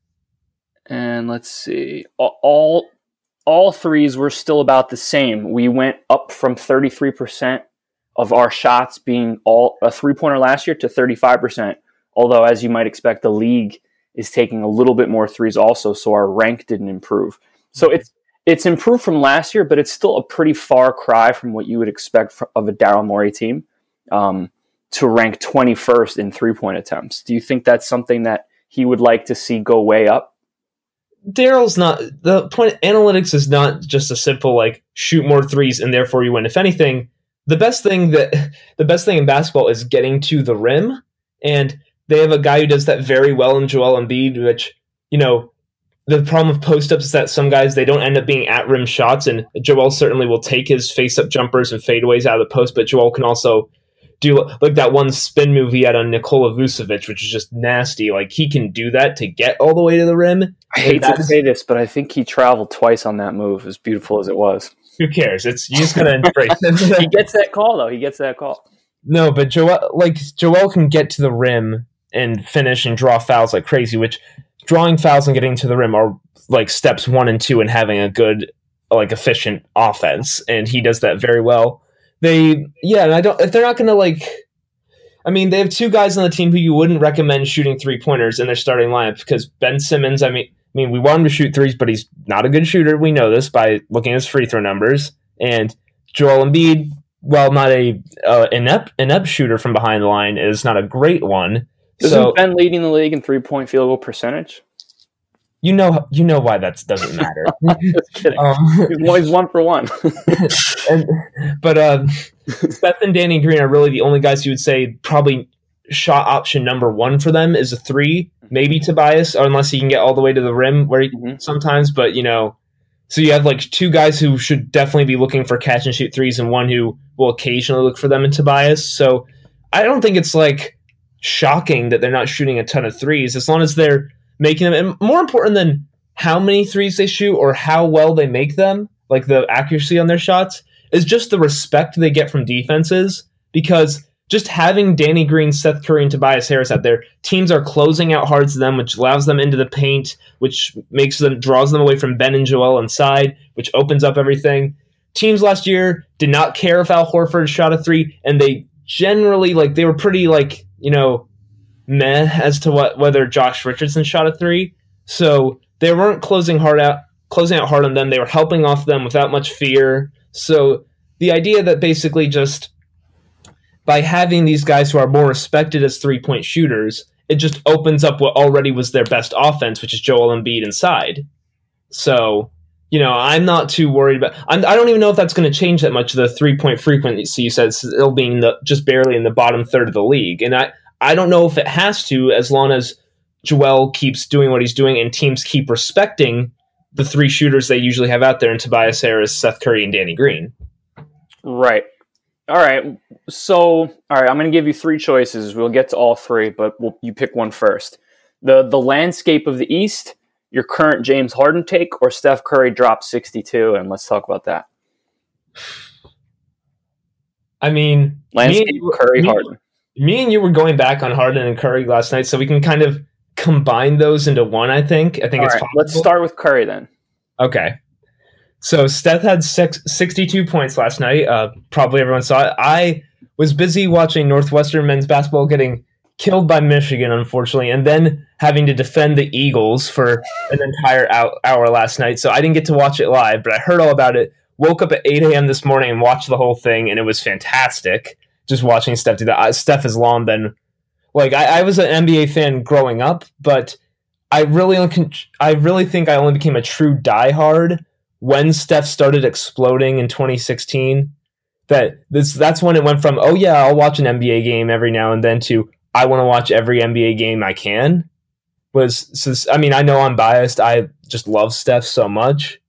And let's see. All all threes were still about the same. We went up from thirty-three percent of our shots being all a three-pointer last year to thirty-five percent. Although, as you might expect, the league is taking a little bit more threes also, so our rank didn't improve. So it's it's improved from last year, but it's still a pretty far cry from what you would expect of a Daryl Morey team. Um, to rank twenty-first in three-point attempts. Do you think that's something that he would like to see go way up? Daryl's not, the point, analytics is not just a simple, like, shoot more threes and therefore you win. If anything, the best thing that, the best thing in basketball is getting to the rim, and they have a guy who does that very well in Joel Embiid, which, you know, the problem with post-ups is that some guys, they don't end up being at-rim shots, and Joel certainly will take his face-up jumpers and fadeaways out of the post, but Joel can also do like that one spin move he had on Nikola Vucevic, which is just nasty. Like, he can do that to get all the way to the rim. I hate to say this, but I think he traveled twice on that move, as beautiful as it was. Who cares? It's you just gotta embrace it. He gets that call, though. He gets that call. No, but Joel, like Joel, can get to the rim and finish and draw fouls like crazy. Which drawing fouls and getting to the rim are like steps one and two in having a good, like, efficient offense, and he does that very well. They, yeah, and I don't, if they're not going to, like, I mean, they have two guys on the team who you wouldn't recommend shooting three-pointers in their starting lineup, because Ben Simmons, I mean, I mean, we want him to shoot threes, but he's not a good shooter. We know this by looking at his free throw numbers. And Joel Embiid, while not a uh, inept, inept shooter from behind the line, is not a great one. Isn't so, Ben leading the league in three-point field goal percentage? You know, you know why that doesn't matter. Just kidding. Um, he's one for one. and, but uh, Seth and Danny Green are really the only guys you would say probably shot option number one for them is a three, maybe Tobias, or unless he can get all the way to the rim where he mm-hmm. sometimes. But, you know, so you have like two guys who should definitely be looking for catch and shoot threes, and one who will occasionally look for them in Tobias. So I don't think it's like shocking that they're not shooting a ton of threes, as long as they're making them, and more important than how many threes they shoot or how well they make them, like the accuracy on their shots, is just the respect they get from defenses. Because just having Danny Green, Seth Curry, and Tobias Harris out there, teams are closing out hard to them, which allows them into the paint, which makes them draws them away from Ben and Joel inside, which opens up everything. Teams last year did not care if Al Horford shot a three, and they generally, like, they were pretty, like, you know, meh as to what whether Josh Richardson shot a three. So they weren't closing hard out, closing out hard on them. They were helping off them without much fear. So the idea that basically just by having these guys who are more respected as three-point shooters, it just opens up what already was their best offense, which is Joel Embiid inside. So, you know, I'm not too worried about. I'm, I don't even know if that's going to change that much. The three-point frequency, you said, still being the, just barely in the bottom third of the league, and I, I don't know if it has to, as long as Joel keeps doing what he's doing and teams keep respecting the three shooters they usually have out there in Tobias Harris, Seth Curry, and Danny Green. Right. All right. So, all right, I'm going to give you three choices. We'll get to all three, but we'll, you pick one first. The the landscape of the East, your current James Harden take, or Steph Curry drops sixty-two, and let's talk about that. I mean, landscape, me, Curry, me, Harden. Me and you were going back on Harden and Curry last night, so we can kind of combine those into one, I think. I think all it's right, possible. Let's start with Curry then. Okay. So Steph had six, sixty-two points last night. Uh, probably everyone saw it. I was busy watching Northwestern men's basketball getting killed by Michigan, unfortunately, and then having to defend the Eagles for an entire hour last night. So I didn't get to watch it live, but I heard all about it. Woke up at eight a.m. this morning and watched the whole thing, and it was fantastic. Just watching Steph do that. Steph has long been like I, I was an N B A fan growing up, but I really, I really think I only became a true diehard when Steph started exploding in twenty sixteen. That this that's when it went from, oh yeah, I'll watch an N B A game every now and then, to I want to watch every N B A game I can. Was so, I mean, I know I'm biased. I just love Steph so much,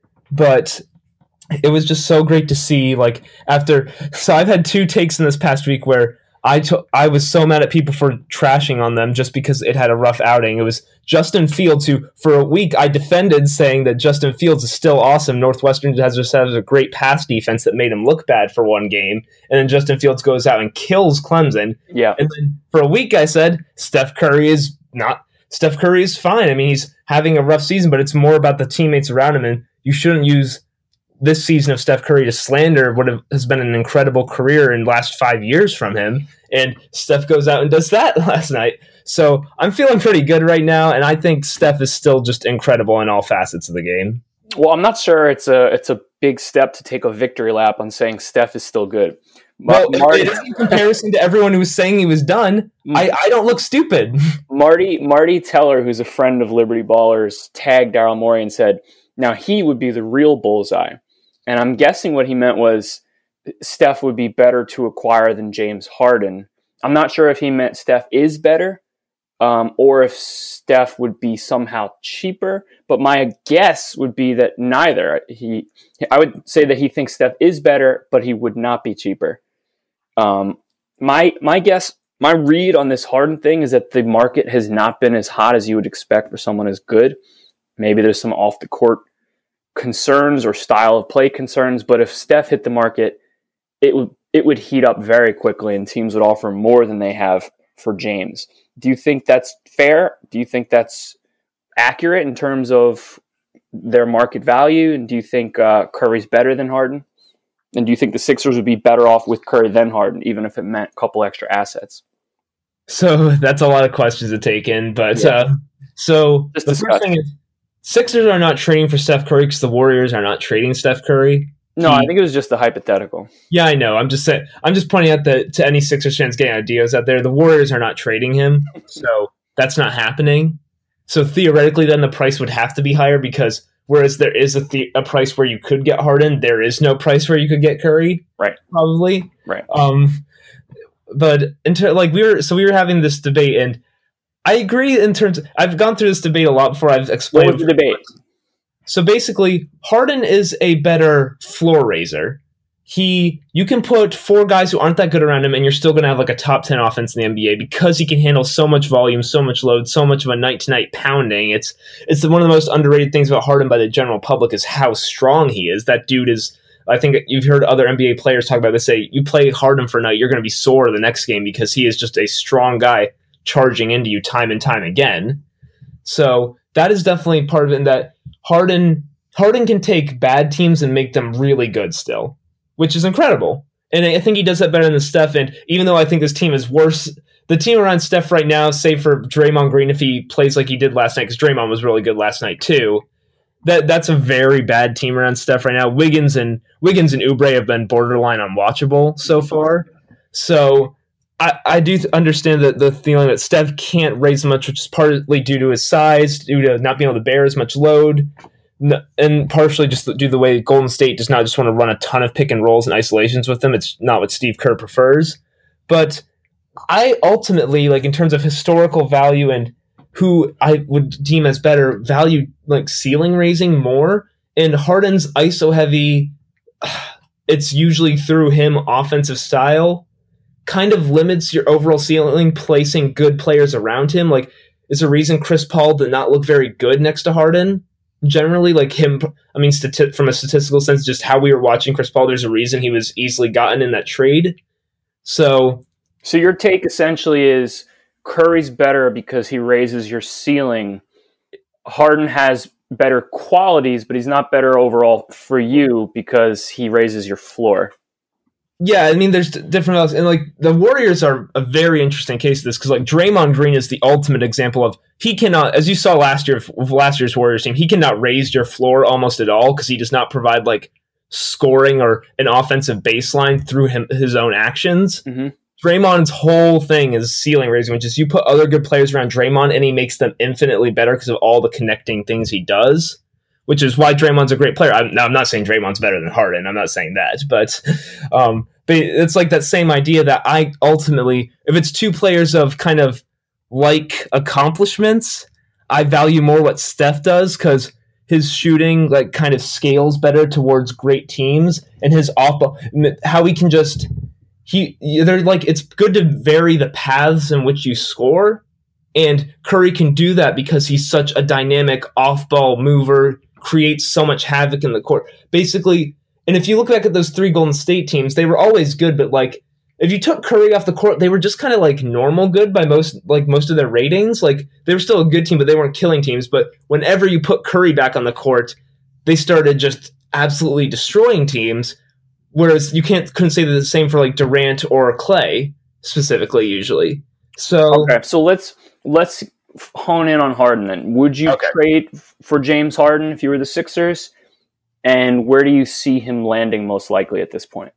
but it was just so great to see. Like after, so I've had two takes in this past week where I t- I was so mad at people for trashing on them just because it had a rough outing. It was Justin Fields, who for a week I defended, saying that Justin Fields is still awesome. Northwestern has just has a great pass defense that made him look bad for one game. And then Justin Fields goes out and kills Clemson. Yeah. And then for a week I said Steph Curry is not Steph Curry is fine. I mean, he's having a rough season, but it's more about the teammates around him, and you shouldn't use this season of Steph Curry to slander what has been an incredible career in the last five years from him. And Steph goes out and does that last night. So I'm feeling pretty good right now, and I think Steph is still just incredible in all facets of the game. Well, I'm not sure it's a it's a big step to take a victory lap on saying Steph is still good. Well, Marty, it is in comparison to everyone who was saying he was done. I, I don't look stupid. Marty Marty Teller, who's a friend of Liberty Ballers, tagged Daryl Morey and said, now he would be the real bullseye. And I'm guessing what he meant was Steph would be better to acquire than James Harden. I'm not sure if he meant Steph is better um, or if Steph would be somehow cheaper. But my guess would be that neither. He, I would say that he thinks Steph is better, but he would not be cheaper. Um, my my guess, my read on this Harden thing is that the market has not been as hot as you would expect for someone as good. Maybe there's some off the court concerns or style of play concerns, but if Steph hit the market, it would it would heat up very quickly, and teams would offer more than they have for James. Do you think that's fair? Do you think that's accurate in terms of their market value? And do you think uh, Curry's better than Harden? And do you think the Sixers would be better off with Curry than Harden, even if it meant a couple extra assets? So that's a lot of questions to take in, but yeah. uh, so Just the discuss. first thing is, Sixers are not trading for Steph Curry because the Warriors are not trading Steph Curry. No, he, I think it was just a hypothetical. Yeah, I know. I'm just saying. I'm just pointing out that to any Sixers fans getting ideas out there, the Warriors are not trading him, so that's not happening. So theoretically, then the price would have to be higher, because whereas there is a, the- a price where you could get Harden, there is no price where you could get Curry. Right. Probably. Right. Um, but in ter- like we were, so we were having this debate, and I agree in terms. Of, I've gone through this debate a lot before. I've explained What was the debate? So basically, Harden is a better floor raiser. He, you can put four guys who aren't that good around him, and you're still going to have like a top ten offense in the N B A, because he can handle so much volume, so much load, so much of a night to night pounding. It's it's one of the most underrated things about Harden by the general public is how strong he is. That dude is I think you've heard other N B A players talk about this, say you play Harden for a night, you're going to be sore the next game because he is just a strong guy charging into you time and time again. So that is definitely part of it, in that Harden, Harden can take bad teams and make them really good still, which is incredible. And I think he does that better than Steph. And even though I think this team is worse, the team around Steph right now, save for Draymond Green, if he plays like he did last night, because Draymond was really good last night too, that that's a very bad team around Steph right now. Wiggins and Wiggins and Oubre have been borderline unwatchable so far. So I, I do understand that the feeling that Steph can't raise much, which is partly due to his size, due to not being able to bear as much load, and partially just due to the way Golden State does not just want to run a ton of pick and rolls and isolations with them. It's not what Steve Kerr prefers. But I ultimately, like in terms of historical value and who I would deem as better, value like ceiling raising more. And Harden's I S O heavy, it's usually through him offensive style, kind of limits your overall ceiling, placing good players around him. Like, is a reason Chris Paul did not look very good next to Harden. Generally, like him, I mean, stati- from a statistical sense, just how we were watching Chris Paul, there's a reason he was easily gotten in that trade. So, so your take essentially is Curry's better because he raises your ceiling. Harden has better qualities, but he's not better overall for you because he raises your floor. Yeah, I mean, there's different levels, and like the Warriors are a very interesting case of this, because like Draymond Green is the ultimate example of he cannot, as you saw last year with last year's Warriors team, he cannot raise your floor almost at all because he does not provide like scoring or an offensive baseline through him his own actions. Mm-hmm. Draymond's whole thing is ceiling raising, which is you put other good players around Draymond and he makes them infinitely better because of all the connecting things he does. Which is why Draymond's a great player. I'm, now, I'm not saying Draymond's better than Harden. I'm not saying that. But, um, but it's like that same idea that I ultimately, if it's two players of kind of like accomplishments, I value more what Steph does because his shooting like kind of scales better towards great teams, and his off ball, how he can just he they're like it's good to vary the paths in which you score, and Curry can do that because he's such a dynamic off ball mover. Creates so much havoc in the court. Basically, and if you look back at those three Golden State teams, they were always good, but like if you took Curry off the court, they were just kind of like normal good by most like most of their ratings. Like they were still a good team, but they weren't killing teams. But whenever you put Curry back on the court, they started just absolutely destroying teams. Whereas you can't couldn't say the same for like Durant or Clay specifically usually. So okay, so let's let's hone in on Harden then. Would you okay. trade for James Harden if you were the Sixers? And where do you see him landing most likely at this point?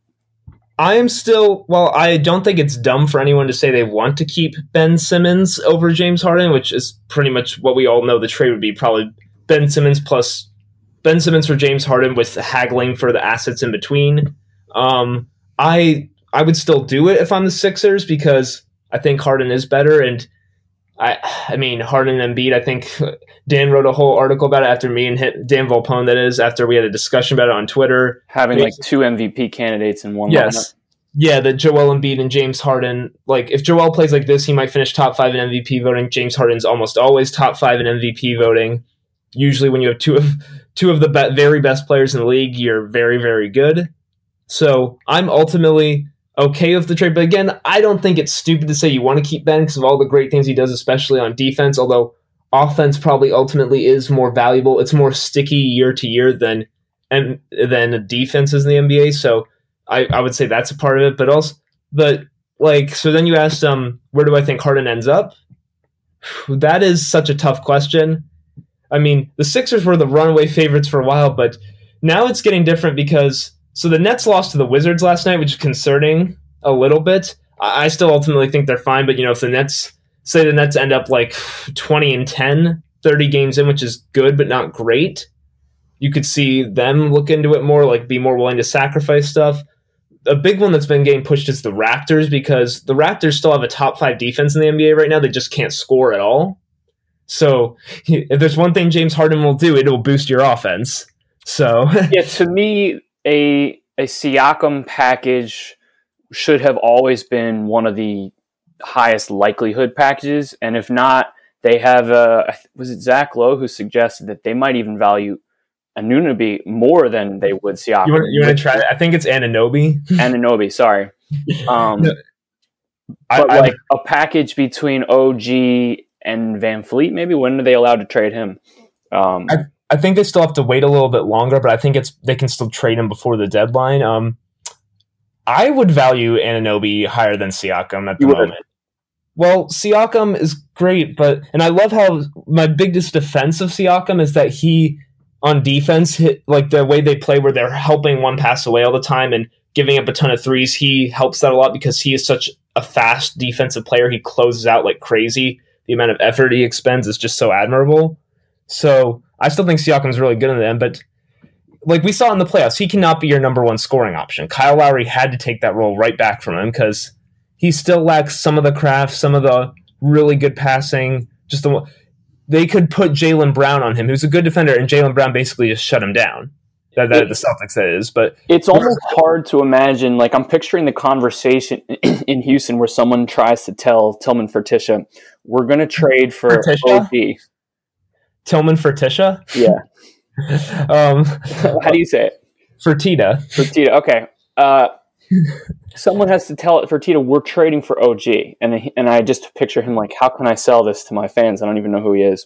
I am still, well, I don't think it's dumb for anyone to say they want to keep Ben Simmons over James Harden, which is pretty much what we all know the trade would be, probably Ben Simmons plus Ben Simmons for James Harden with haggling for the assets in between. Um, I I would still do it if I'm the Sixers because I think Harden is better, and I I mean, Harden and Embiid, I think Dan wrote a whole article about it after me and hit, Dan Volpone, that is, after we had a discussion about it on Twitter. Having like two M V P candidates in one yes. lineup. Yeah, that Joel Embiid and James Harden, like if Joel plays like this, he might finish top five in M V P voting. James Harden's almost always top five in M V P voting. Usually when you have two of two of the be- very best players in the league, you're very, very good. So I'm ultimately okay with the trade, but again, I don't think it's stupid to say you want to keep Ben because of all the great things he does, especially on defense, although offense probably ultimately is more valuable. It's more sticky year to year than and than defenses in the N B A, so I, I would say that's a part of it, but also, but like, so then you asked, um, where do I think Harden ends up? That is such a tough question. I mean, the Sixers were the runaway favorites for a while, but now it's getting different because So the Nets lost to the Wizards last night, which is concerning a little bit. I still ultimately think they're fine, but you know, if the Nets say the Nets end up like twenty and ten, thirty games in, which is good but not great, you could see them look into it more, like be more willing to sacrifice stuff. A big one that's been getting pushed is the Raptors, because the Raptors still have a top five defense in the N B A right now. They just can't score at all. So if there's one thing James Harden will do, it will boost your offense. So yeah, to me, a a Siakam package should have always been one of the highest likelihood packages, and if not, they have a was it Zach Lowe who suggested that they might even value Anunoby more than they would Siakam. You want, you want to try it? I think it's Anunoby. Anunoby, sorry. Um, No, but I, I, like a package between O G and Van Fleet, maybe. When are they allowed to trade him? Um, I, I think they still have to wait a little bit longer, but I think it's they can still trade him before the deadline. Um, I would value Anunoby higher than Siakam at the You would. moment. Well, Siakam is great, but and I love how my biggest defense of Siakam is that he on defense hit like the way they play where they're helping one pass away all the time and giving up a ton of threes. He helps that a lot because he is such a fast defensive player. He closes out like crazy. The amount of effort he expends is just so admirable. So I still think Siakam's really good in the end, but like we saw in the playoffs, he cannot be your number one scoring option. Kyle Lowry had to take that role right back from him because he still lacks some of the craft, some of the really good passing. Just the they could put Jaylen Brown on him, who's a good defender, and Jaylen Brown basically just shut him down. That, that the Celtics that is, but it's almost hard to imagine. Like I'm picturing the conversation in Houston where someone tries to tell Tillman Fertitta, "We're going to trade for Fertitta? O G." Tillman Fertitta, Yeah. um, How do you say it? Fertitta. Fertitta. Okay. Uh, someone has to tell Fertitta, "We're trading for O G," and he, and I just picture him like, "How can I sell this to my fans? I don't even know who he is."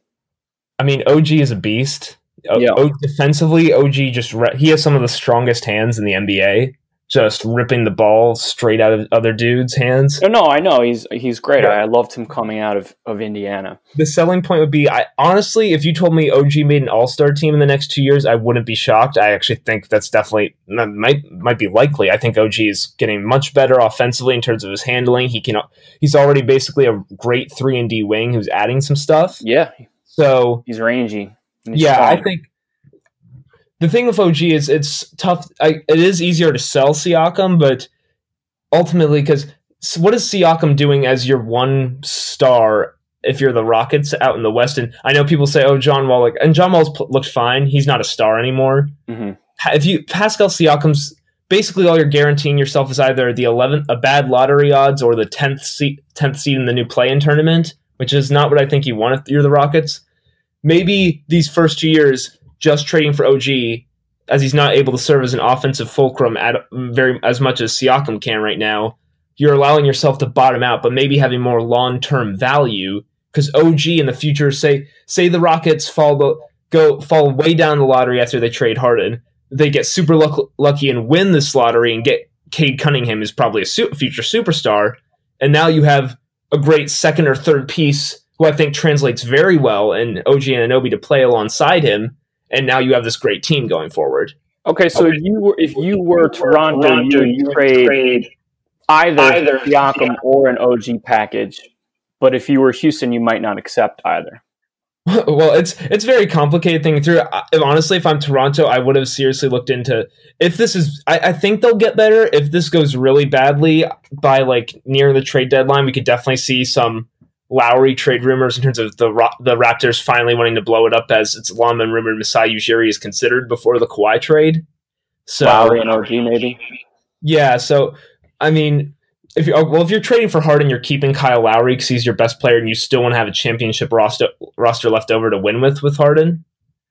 I mean, O G is a beast. O- Yeah. o- defensively, O G just re- he has some of the strongest hands in the N B A. Just ripping the ball straight out of other dudes' hands. No, no, I know he's he's great. Yeah. I, I loved him coming out of, of Indiana. The selling point would be, I honestly, if you told me O G made an All-Star team in the next two years, I wouldn't be shocked. I actually think that's definitely might might be likely. I think O G is getting much better offensively in terms of his handling. He can he's already basically a great three and D wing who's adding some stuff. Yeah, So he's rangy. and he's yeah, strong. I think the thing with O G is it's tough. I, it is easier to sell Siakam, but ultimately, because what is Siakam doing as your one star if you're the Rockets out in the West? And I know people say, "Oh, John Wall," like, and John Wall's p- looked fine. He's not a star anymore. Mhm. If you Pascal Siakam's basically all you're guaranteeing yourself is either the eleventh, a bad lottery odds, or the tenth seed, tenth seed in the new play-in tournament, which is not what I think you want if you're the Rockets. Maybe these first two years, just trading for O G, as he's not able to serve as an offensive fulcrum at very as much as Siakam can right now, you're allowing yourself to bottom out, but maybe having more long-term value. Because O G in the future, say say the Rockets fall the, go fall way down the lottery after they trade Harden, they get super luck, lucky and win this lottery and get Cade Cunningham, is probably a su- future superstar, and now you have a great second or third piece who I think translates very well, and O G Anunoby to play alongside him, and now you have this great team going forward. Okay, so Okay. if you were if you were Toronto, Toronto, you you would would trade trade either, either Siakam Siakam. or an O G package. But if you were Houston, you might not accept either. Well, it's it's a very complicated thing through. I- Honestly, if I'm Toronto, I would have seriously looked into if this is. I, I think they'll get better. If this goes really badly by like near the trade deadline, we could definitely see some Lowry trade rumors in terms of the Ra- the Raptors finally wanting to blow it up, as it's long been rumored Masai Ujiri is considered before the Kawhi trade. So Lowry and O G, maybe. yeah, so I mean, if you well, if you're trading for Harden, you're keeping Kyle Lowry because he's your best player, and you still want to have a championship roster roster left over to win with with Harden.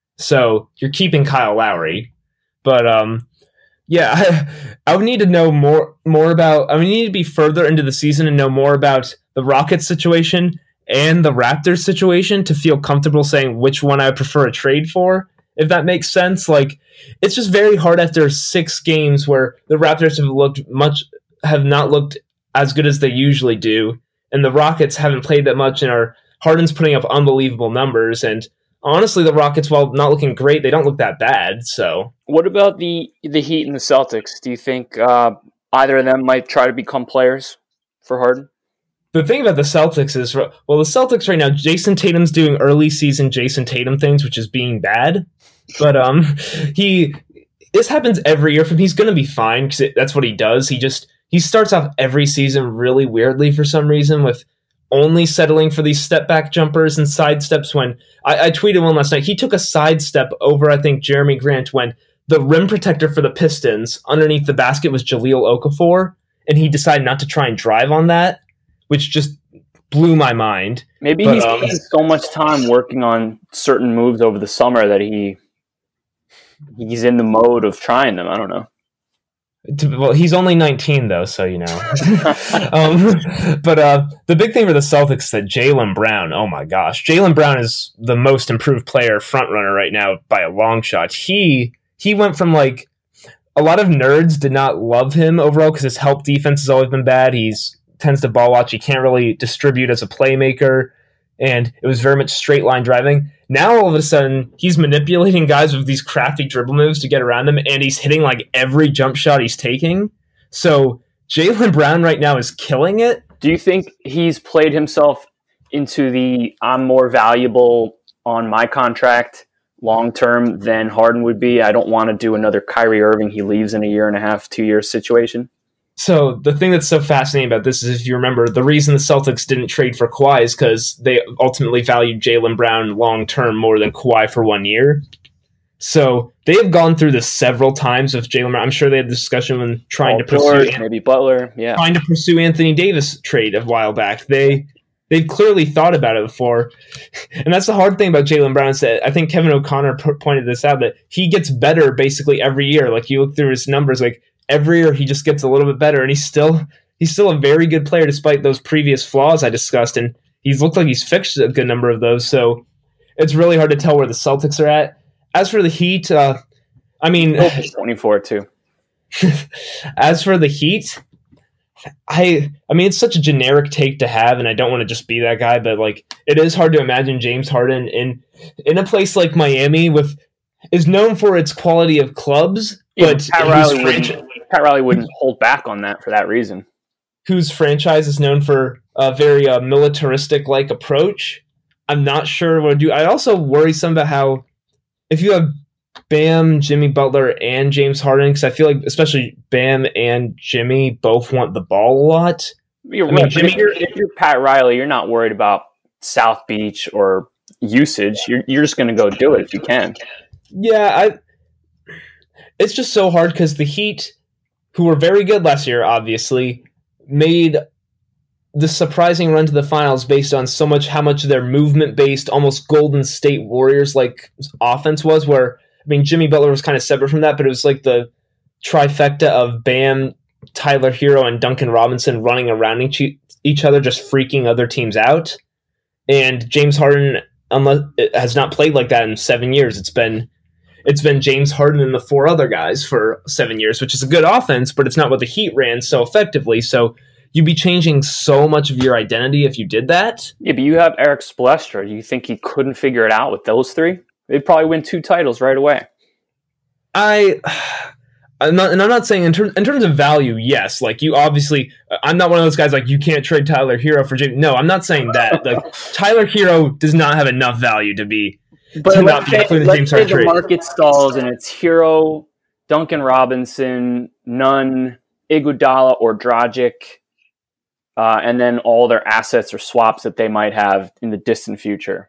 So you're keeping Kyle Lowry, but um, yeah, I, I would need to know more more about. I would need to be further into the season and know more about the Rockets situation and the Raptors situation to feel comfortable saying which one I prefer a trade for. If that makes sense, like it's just very hard after six games where the Raptors have looked much have not looked as good as they usually do, and the Rockets haven't played that much and are Harden's putting up unbelievable numbers, and honestly the Rockets, while not looking great, they don't look that bad. So What about the the Heat and the Celtics? Do you think uh, either of them might try to become players for Harden? the thing about the Celtics is, well, the Celtics right now, Jason Tatum's doing early season Jason Tatum things, which is being bad, but um, he this happens every year from him. He's going to be fine because that's what he does. He just he starts off every season really weirdly for some reason, with only settling for these step back jumpers and side steps. When I, I tweeted one last night, he took a side step over, I think, Jeremy Grant when the rim protector for the Pistons underneath the basket was Jahlil Okafor, and he decided not to try and drive on that, which just blew my mind. Maybe But, he um, spent so much time working on certain moves over the summer that he he's in the mode of trying them. I don't know. Well, he's only nineteen, though, so you know. um, but uh, the big thing for the Celtics is that Jaylen Brown, oh my gosh. Jaylen Brown is the most improved player front runner right now by a long shot. He he went from, like, a lot of nerds did not love him overall because his help defense has always been bad. He tends to ball watch. He can't really distribute as a playmaker. And it was very much straight line driving. Now, all of a sudden, he's manipulating guys with these crafty dribble moves to get around them, and he's hitting like every jump shot he's taking. So Jaylen Brown right now is killing it. Do you think he's played himself into the I'm more valuable on my contract long-term than Harden would be? I don't want to do another Kyrie Irving. He leaves in a year and a half, two years situation. So the thing that's so fascinating about this is, if you remember, the reason the Celtics didn't trade for Kawhi is because they ultimately valued Jaylen Brown long-term more than Kawhi for one year. So they have gone through this several times with Jaylen Brown. I'm sure they had the discussion when trying Paul to pursue George, maybe Butler, yeah, trying to pursue Anthony Davis trade a while back. They they've clearly thought about it before, and that's the hard thing about Jaylen Brown. Is that I think Kevin O'Connor p- pointed this out, that he gets better basically every year. Like, you look through his numbers, like every year he just gets a little bit better, and he's still he's still a very good player despite those previous flaws I discussed, and he's looked like he's fixed a good number of those. So it's really hard to tell where the Celtics are at. As for the Heat, uh, I mean, twenty-four too. As for the Heat, I I mean, it's such a generic take to have, and I don't want to just be that guy, but like, it is hard to imagine James Harden in in a place like Miami, with is known for its quality of clubs, Yeah, but Pat Riley, wouldn't, Pat Riley wouldn't hold back on that for that reason. Whose franchise is known for a very uh, militaristic-like approach. I'm not sure what to do. I also worry some about how, if you have Bam, Jimmy Butler, and James Harden, because I feel like especially Bam and Jimmy both want the ball a lot. You're I mean, right, Jimmy, if, you're, if you're Pat Riley, you're not worried about South Beach or usage. You're you're just going to go do it if you can. Yeah, I. It's just so hard because the Heat, who were very good last year, obviously, made the surprising run to the finals based on so much how much their movement-based, almost Golden State Warriors-like offense was, where, I mean, Jimmy Butler was kind of separate from that, but it was like the trifecta of Bam, Tyler Hero, and Duncan Robinson running around each, each other, just freaking other teams out. And James Harden, unless it has not played like that in seven years. It's been it's been James Harden and the four other guys for seven years, which is a good offense, but it's not what the Heat ran so effectively. So you'd be changing so much of your identity if you did that. Yeah, but you have Eric Spoelstra. Do you think he couldn't figure it out with those three? They'd probably win two titles right away. I, I'm not, and I'm not saying in, ter- in terms of value, yes. Like, you obviously, I'm not one of those guys like, you can't trade Tyler Hero for James. No, I'm not saying that. Like, Tyler Hero does not have enough value to be. But to let's not be say, included in let's James say Harden the trade. market stalls and it's Hero, Duncan Robinson, Nunn, Iguodala, or Dragic, uh, and then all their assets or swaps that they might have in the distant future.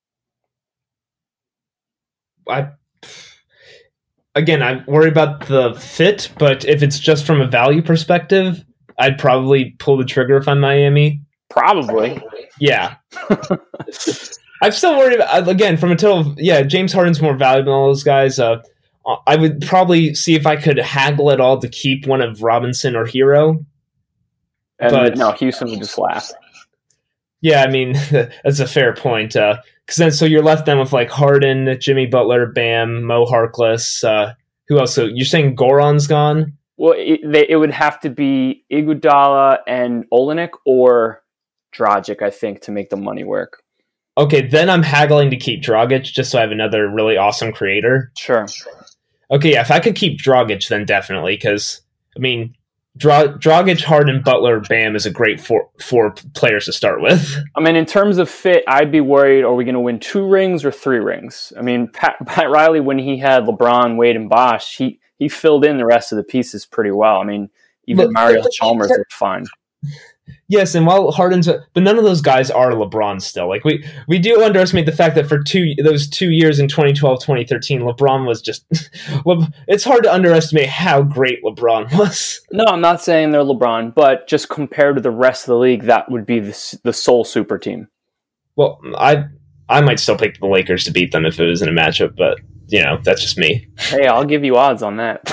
I again, I worry about the fit, but if it's just from a value perspective, I'd probably pull the trigger if I'm Miami. Probably. Yeah. I'm still worried about, again, from a total, yeah, James Harden's more valuable than all those guys. Uh, I would probably see if I could haggle it all to keep one of Robinson or Hero. And But- no, Houston would just laugh. Yeah, I mean, that's a fair point. Because then, so you're left then with like Harden, Jimmy Butler, Bam, Mo Harkless. Uh, who else? So you're saying Goron's gone? Well, it, they, it would have to be Iguodala and Olenek or Dragic, I think, to make the money work. Okay, then I'm haggling to keep Dragic just so I have another really awesome creator. Sure. Okay, yeah, if I could keep Dragic, then definitely, because, I mean, Dra- Dragic, Harden, Butler, Bam is a great four, four players to start with. I mean, in terms of fit, I'd be worried, are we going to win two rings or three rings? I mean, Pat, Pat Riley, when he had LeBron, Wade, and Bosh, he, he filled in the rest of the pieces pretty well. I mean, even But- Mario but- Chalmers looked fine. Yes, and while Harden's, a, but none of those guys are LeBron still. Like, we, we do underestimate the fact that for two those two years in twenty twelve, twenty thirteen, LeBron was just. Le- it's hard to underestimate how great LeBron was. No, I'm not saying they're LeBron, but just compared to the rest of the league, that would be the, the sole super team. Well, I I might still pick the Lakers to beat them if it was in a matchup, but you know, that's just me. Hey, I'll give you odds on that.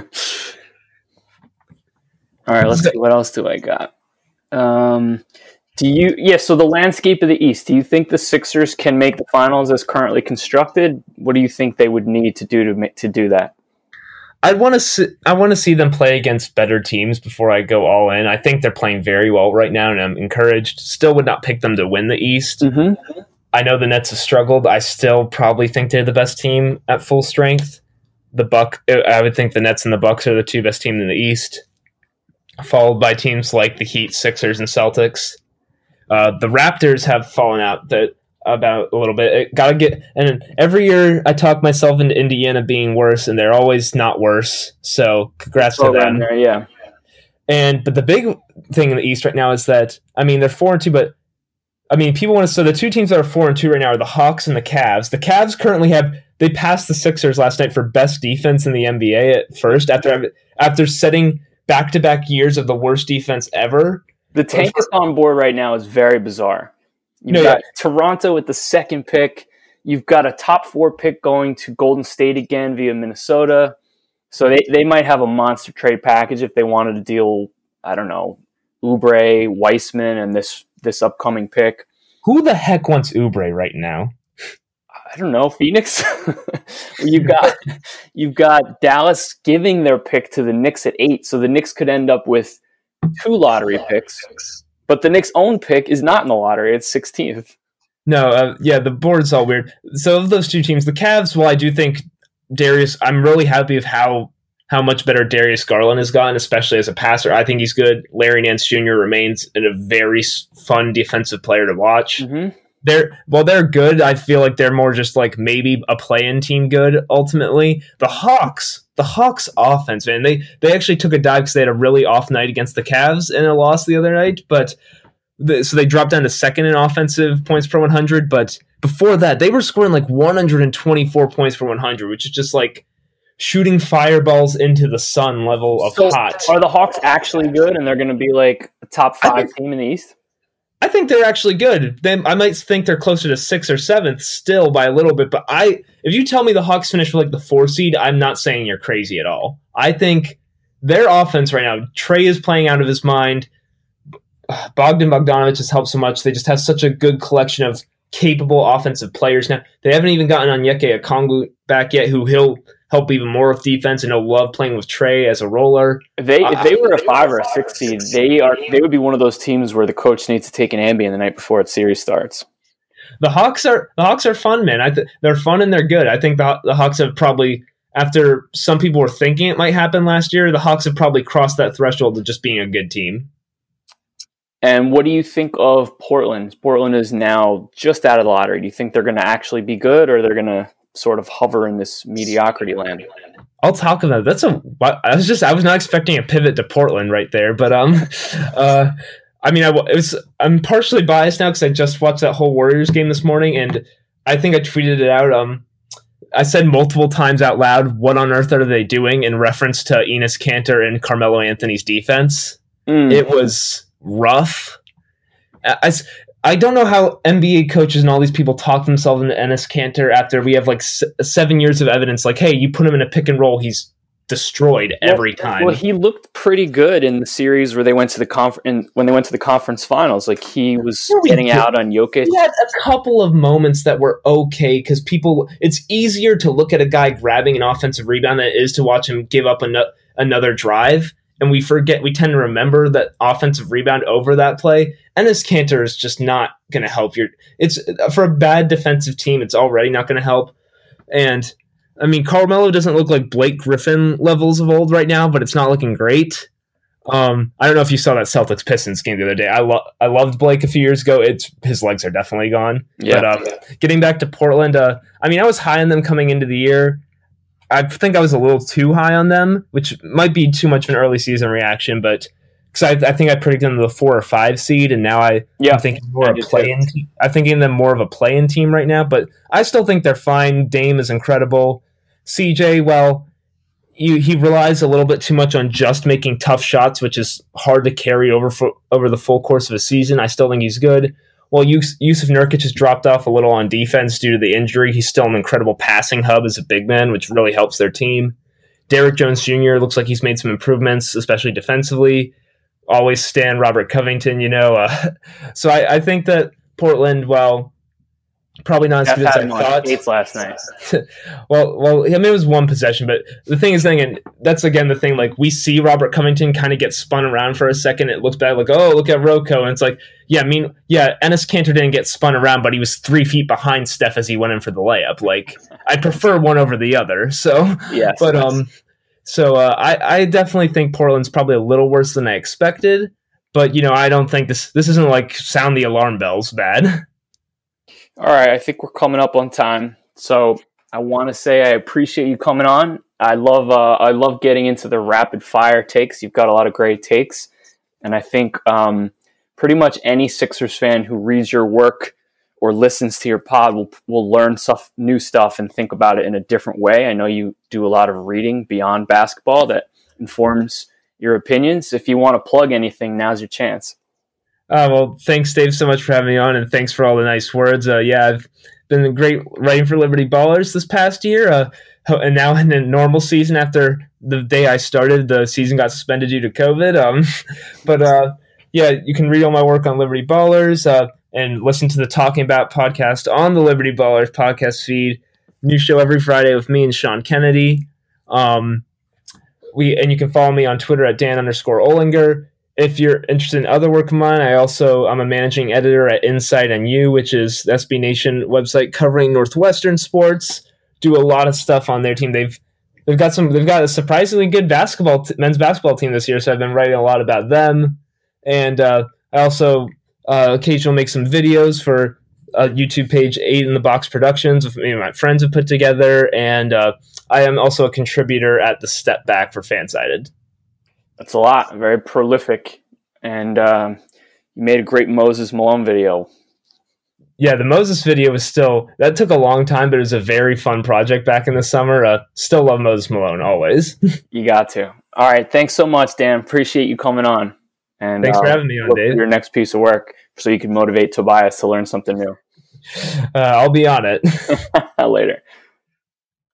All right, let's see. What else do I got? Um, do you, yeah, so the landscape of the East, do you think the Sixers can make the finals as currently constructed? What do you think they would need to do to make, to do that? I want to see, I want to see them play against better teams before I go all in. I think they're playing very well right now, and I'm encouraged. Still would not pick them to win the East. Mm-hmm. I know the Nets have struggled. I still probably think they're the best team at full strength. The Buck, I would think the Nets and the Bucks are the two best teams in the East, followed by teams like the Heat, Sixers, and Celtics. Uh, the Raptors have fallen out that about a little bit. It gotta get, and every year I talk myself into Indiana being worse, and they're always not worse. So congrats to them. There, yeah. And but the big thing in the East right now is that, I mean, they're four and two, but I mean, people want to. So the two teams that are four and two right now are the Hawks and the Cavs. The Cavs currently have they passed the Sixers last night for best defense in the N B A at first after after setting back to back years of the worst defense ever. The tank is on board right now is very bizarre. You've no, got yeah. Toronto with the second pick. You've got a top four pick going to Golden State again via Minnesota. So they, they might have a monster trade package if they wanted to deal, I don't know, Oubre, Weissman, and this this upcoming pick. Who the heck wants Oubre right now? I don't know, Phoenix. you've got you've got Dallas giving their pick to the Knicks at eight, so the Knicks could end up with two lottery picks. But the Knicks' own pick is not in the lottery; it's sixteenth. No, uh, yeah, the board's all weird. So of those two teams, the Cavs, well, I do think Darius. I'm really happy with how how much better Darius Garland has gotten, especially as a passer. I think he's good. Larry Nance Junior remains a very fun defensive player to watch. Mm-hmm. They're well, they're good. I feel like they're more just like maybe a play-in team good ultimately. The Hawks, the Hawks offense, man, they they actually took a dive because they had a really off night against the Cavs in a loss the other night. But the, so they dropped down to second in offensive points per one hundred. But before that, they were scoring like one hundred twenty-four points per one hundred, which is just like shooting fireballs into the sun level of so hot. Are the Hawks actually good, and they're going to be like a top five think, team in the East? I think they're actually good. They, I might think they're closer to sixth or seventh still by a little bit, but I, if you tell me the Hawks finish with like the four seed, I'm not saying you're crazy at all. I think their offense right now, Trey is playing out of his mind. Bogdan Bogdanović has helped so much. They just have such a good collection of capable offensive players now. They haven't even gotten Onyeka Okongwu back yet, who he'll help even more with defense, and he'll love playing with Trey as a roller. If they if they were a five or a six seed, they are they would be one of those teams where the coach needs to take an Ambien the night before its series starts. The Hawks are the Hawks are fun, man. I th- they're fun and they're good. I think the the Hawks have probably, after some people were thinking it might happen last year, the Hawks have probably crossed that threshold of just being a good team. And what do you think of Portland? Portland is now just out of the lottery. Do you think they're going to actually be good, or they're going to sort of hover in this mediocrity land? I'll talk about it. That's a. I was just. I was not expecting a pivot to Portland right there, but um, uh, I mean, I it was. I'm partially biased now because I just watched that whole Warriors game this morning, and I think I tweeted it out. Um, I said multiple times out loud, "What on earth are they doing?" in reference to Enes Kanter and Carmelo Anthony's defense. Mm. It was rough. I, I don't know how N B A coaches and all these people talk themselves into Enes Kanter after we have like s- seven years of evidence. Like, hey, you put him in a pick and roll, he's destroyed every well, time. Well, he looked pretty good in the series where they went to the conference. When they went to the conference finals, like he was really getting good. out on Jokic. He had a couple of moments that were okay because people. It's easier to look at a guy grabbing an offensive rebound than it is to watch him give up an- another drive. And we forget, we tend to remember that offensive rebound over that play. Enes Kanter is just not going to help your. It's for a bad defensive team. It's already not going to help. And I mean, Carmelo doesn't look like Blake Griffin levels of old right now, but it's not looking great. Um, I don't know if you saw that Celtics Pistons game the other day. I lo- I loved Blake a few years ago. It's his legs are definitely gone. Yeah. But um, getting back to Portland, uh, I mean, I was high on them coming into the year. I think I was a little too high on them, which might be too much of an early season reaction, but because I, I think I predicted them the four or five seed, and now I, yeah, I'm thinking more of a play-in team. I'm thinking them more of a play-in team right now, but I still think they're fine. Dame is incredible. C J, well, he, he relies a little bit too much on just making tough shots, which is hard to carry over for, over the full course of a season. I still think he's good. while Yus- Yusuf Nurkic has dropped off a little on defense due to the injury, he's still an incredible passing hub as a big man, which really helps their team. Derrick Jones Junior looks like he's made some improvements, especially defensively. Always stand Robert Covington, you know. Uh, so I, I think that Portland, well, probably not as good as I thought. Eights last night. well, well, I mean, it was one possession, but the thing is, thing, and that's again the thing. Like, we see Robert Covington kind of get spun around for a second. It looks bad, like, oh, look at Rocco, and it's like, yeah, I mean, yeah, Enes Kanter didn't get spun around, but he was three feet behind Steph as he went in for the layup. Like, I prefer one over the other. So, yes, but yes. um. So uh, I, I definitely think Portland's probably a little worse than I expected, but you know I don't think this this isn't like sound the alarm bells bad. All right, I think we're coming up on time, so I want to say I appreciate you coming on. I love uh, I love getting into the rapid fire takes. You've got a lot of great takes, and I think um, pretty much any Sixers fan who reads your work or listens to your pod will will learn stuff, new stuff, and think about it in a different way. I know you do a lot of reading beyond basketball that informs your opinions. If you want to plug anything, now's your chance. Uh, well, thanks, Dave, so much for having me on, and thanks for all the nice words. Uh, yeah, I've been great writing for Liberty Ballers this past year, uh, and now in a normal season after the day I started, the season got suspended due to COVID. Um, but uh, yeah, you can read all my work on Liberty Ballers. Uh, and listen to the Talking About podcast on the Liberty Ballers podcast feed. New show every Friday with me and Sean Kennedy. Um, we and you can follow me on Twitter at Dan underscore Olinger. If you're interested in other work of mine, I also I'm a managing editor at Insight N U, which is the S B Nation website covering Northwestern sports. Do a lot of stuff on their team. They've they've got some they've got a surprisingly good basketball t- men's basketball team this year, so I've been writing a lot about them. And uh, I also Uh, occasionally make some videos for a YouTube page, Eight in the Box Productions, with me and my friends have put together, and uh, I am also a contributor at the Step Back for Fansided. That's a lot, very prolific, and um, you made a great Moses Malone video. Yeah, the Moses video was still, that took a long time, but it was a very fun project back in the summer. Uh, still love Moses Malone, always. You got to. All right, thanks so much, Dan. Appreciate you coming on. And thanks for uh, having me on, look Dave. For your next piece of work so you can motivate Tobias to learn something new. Uh, I'll be on it. Later.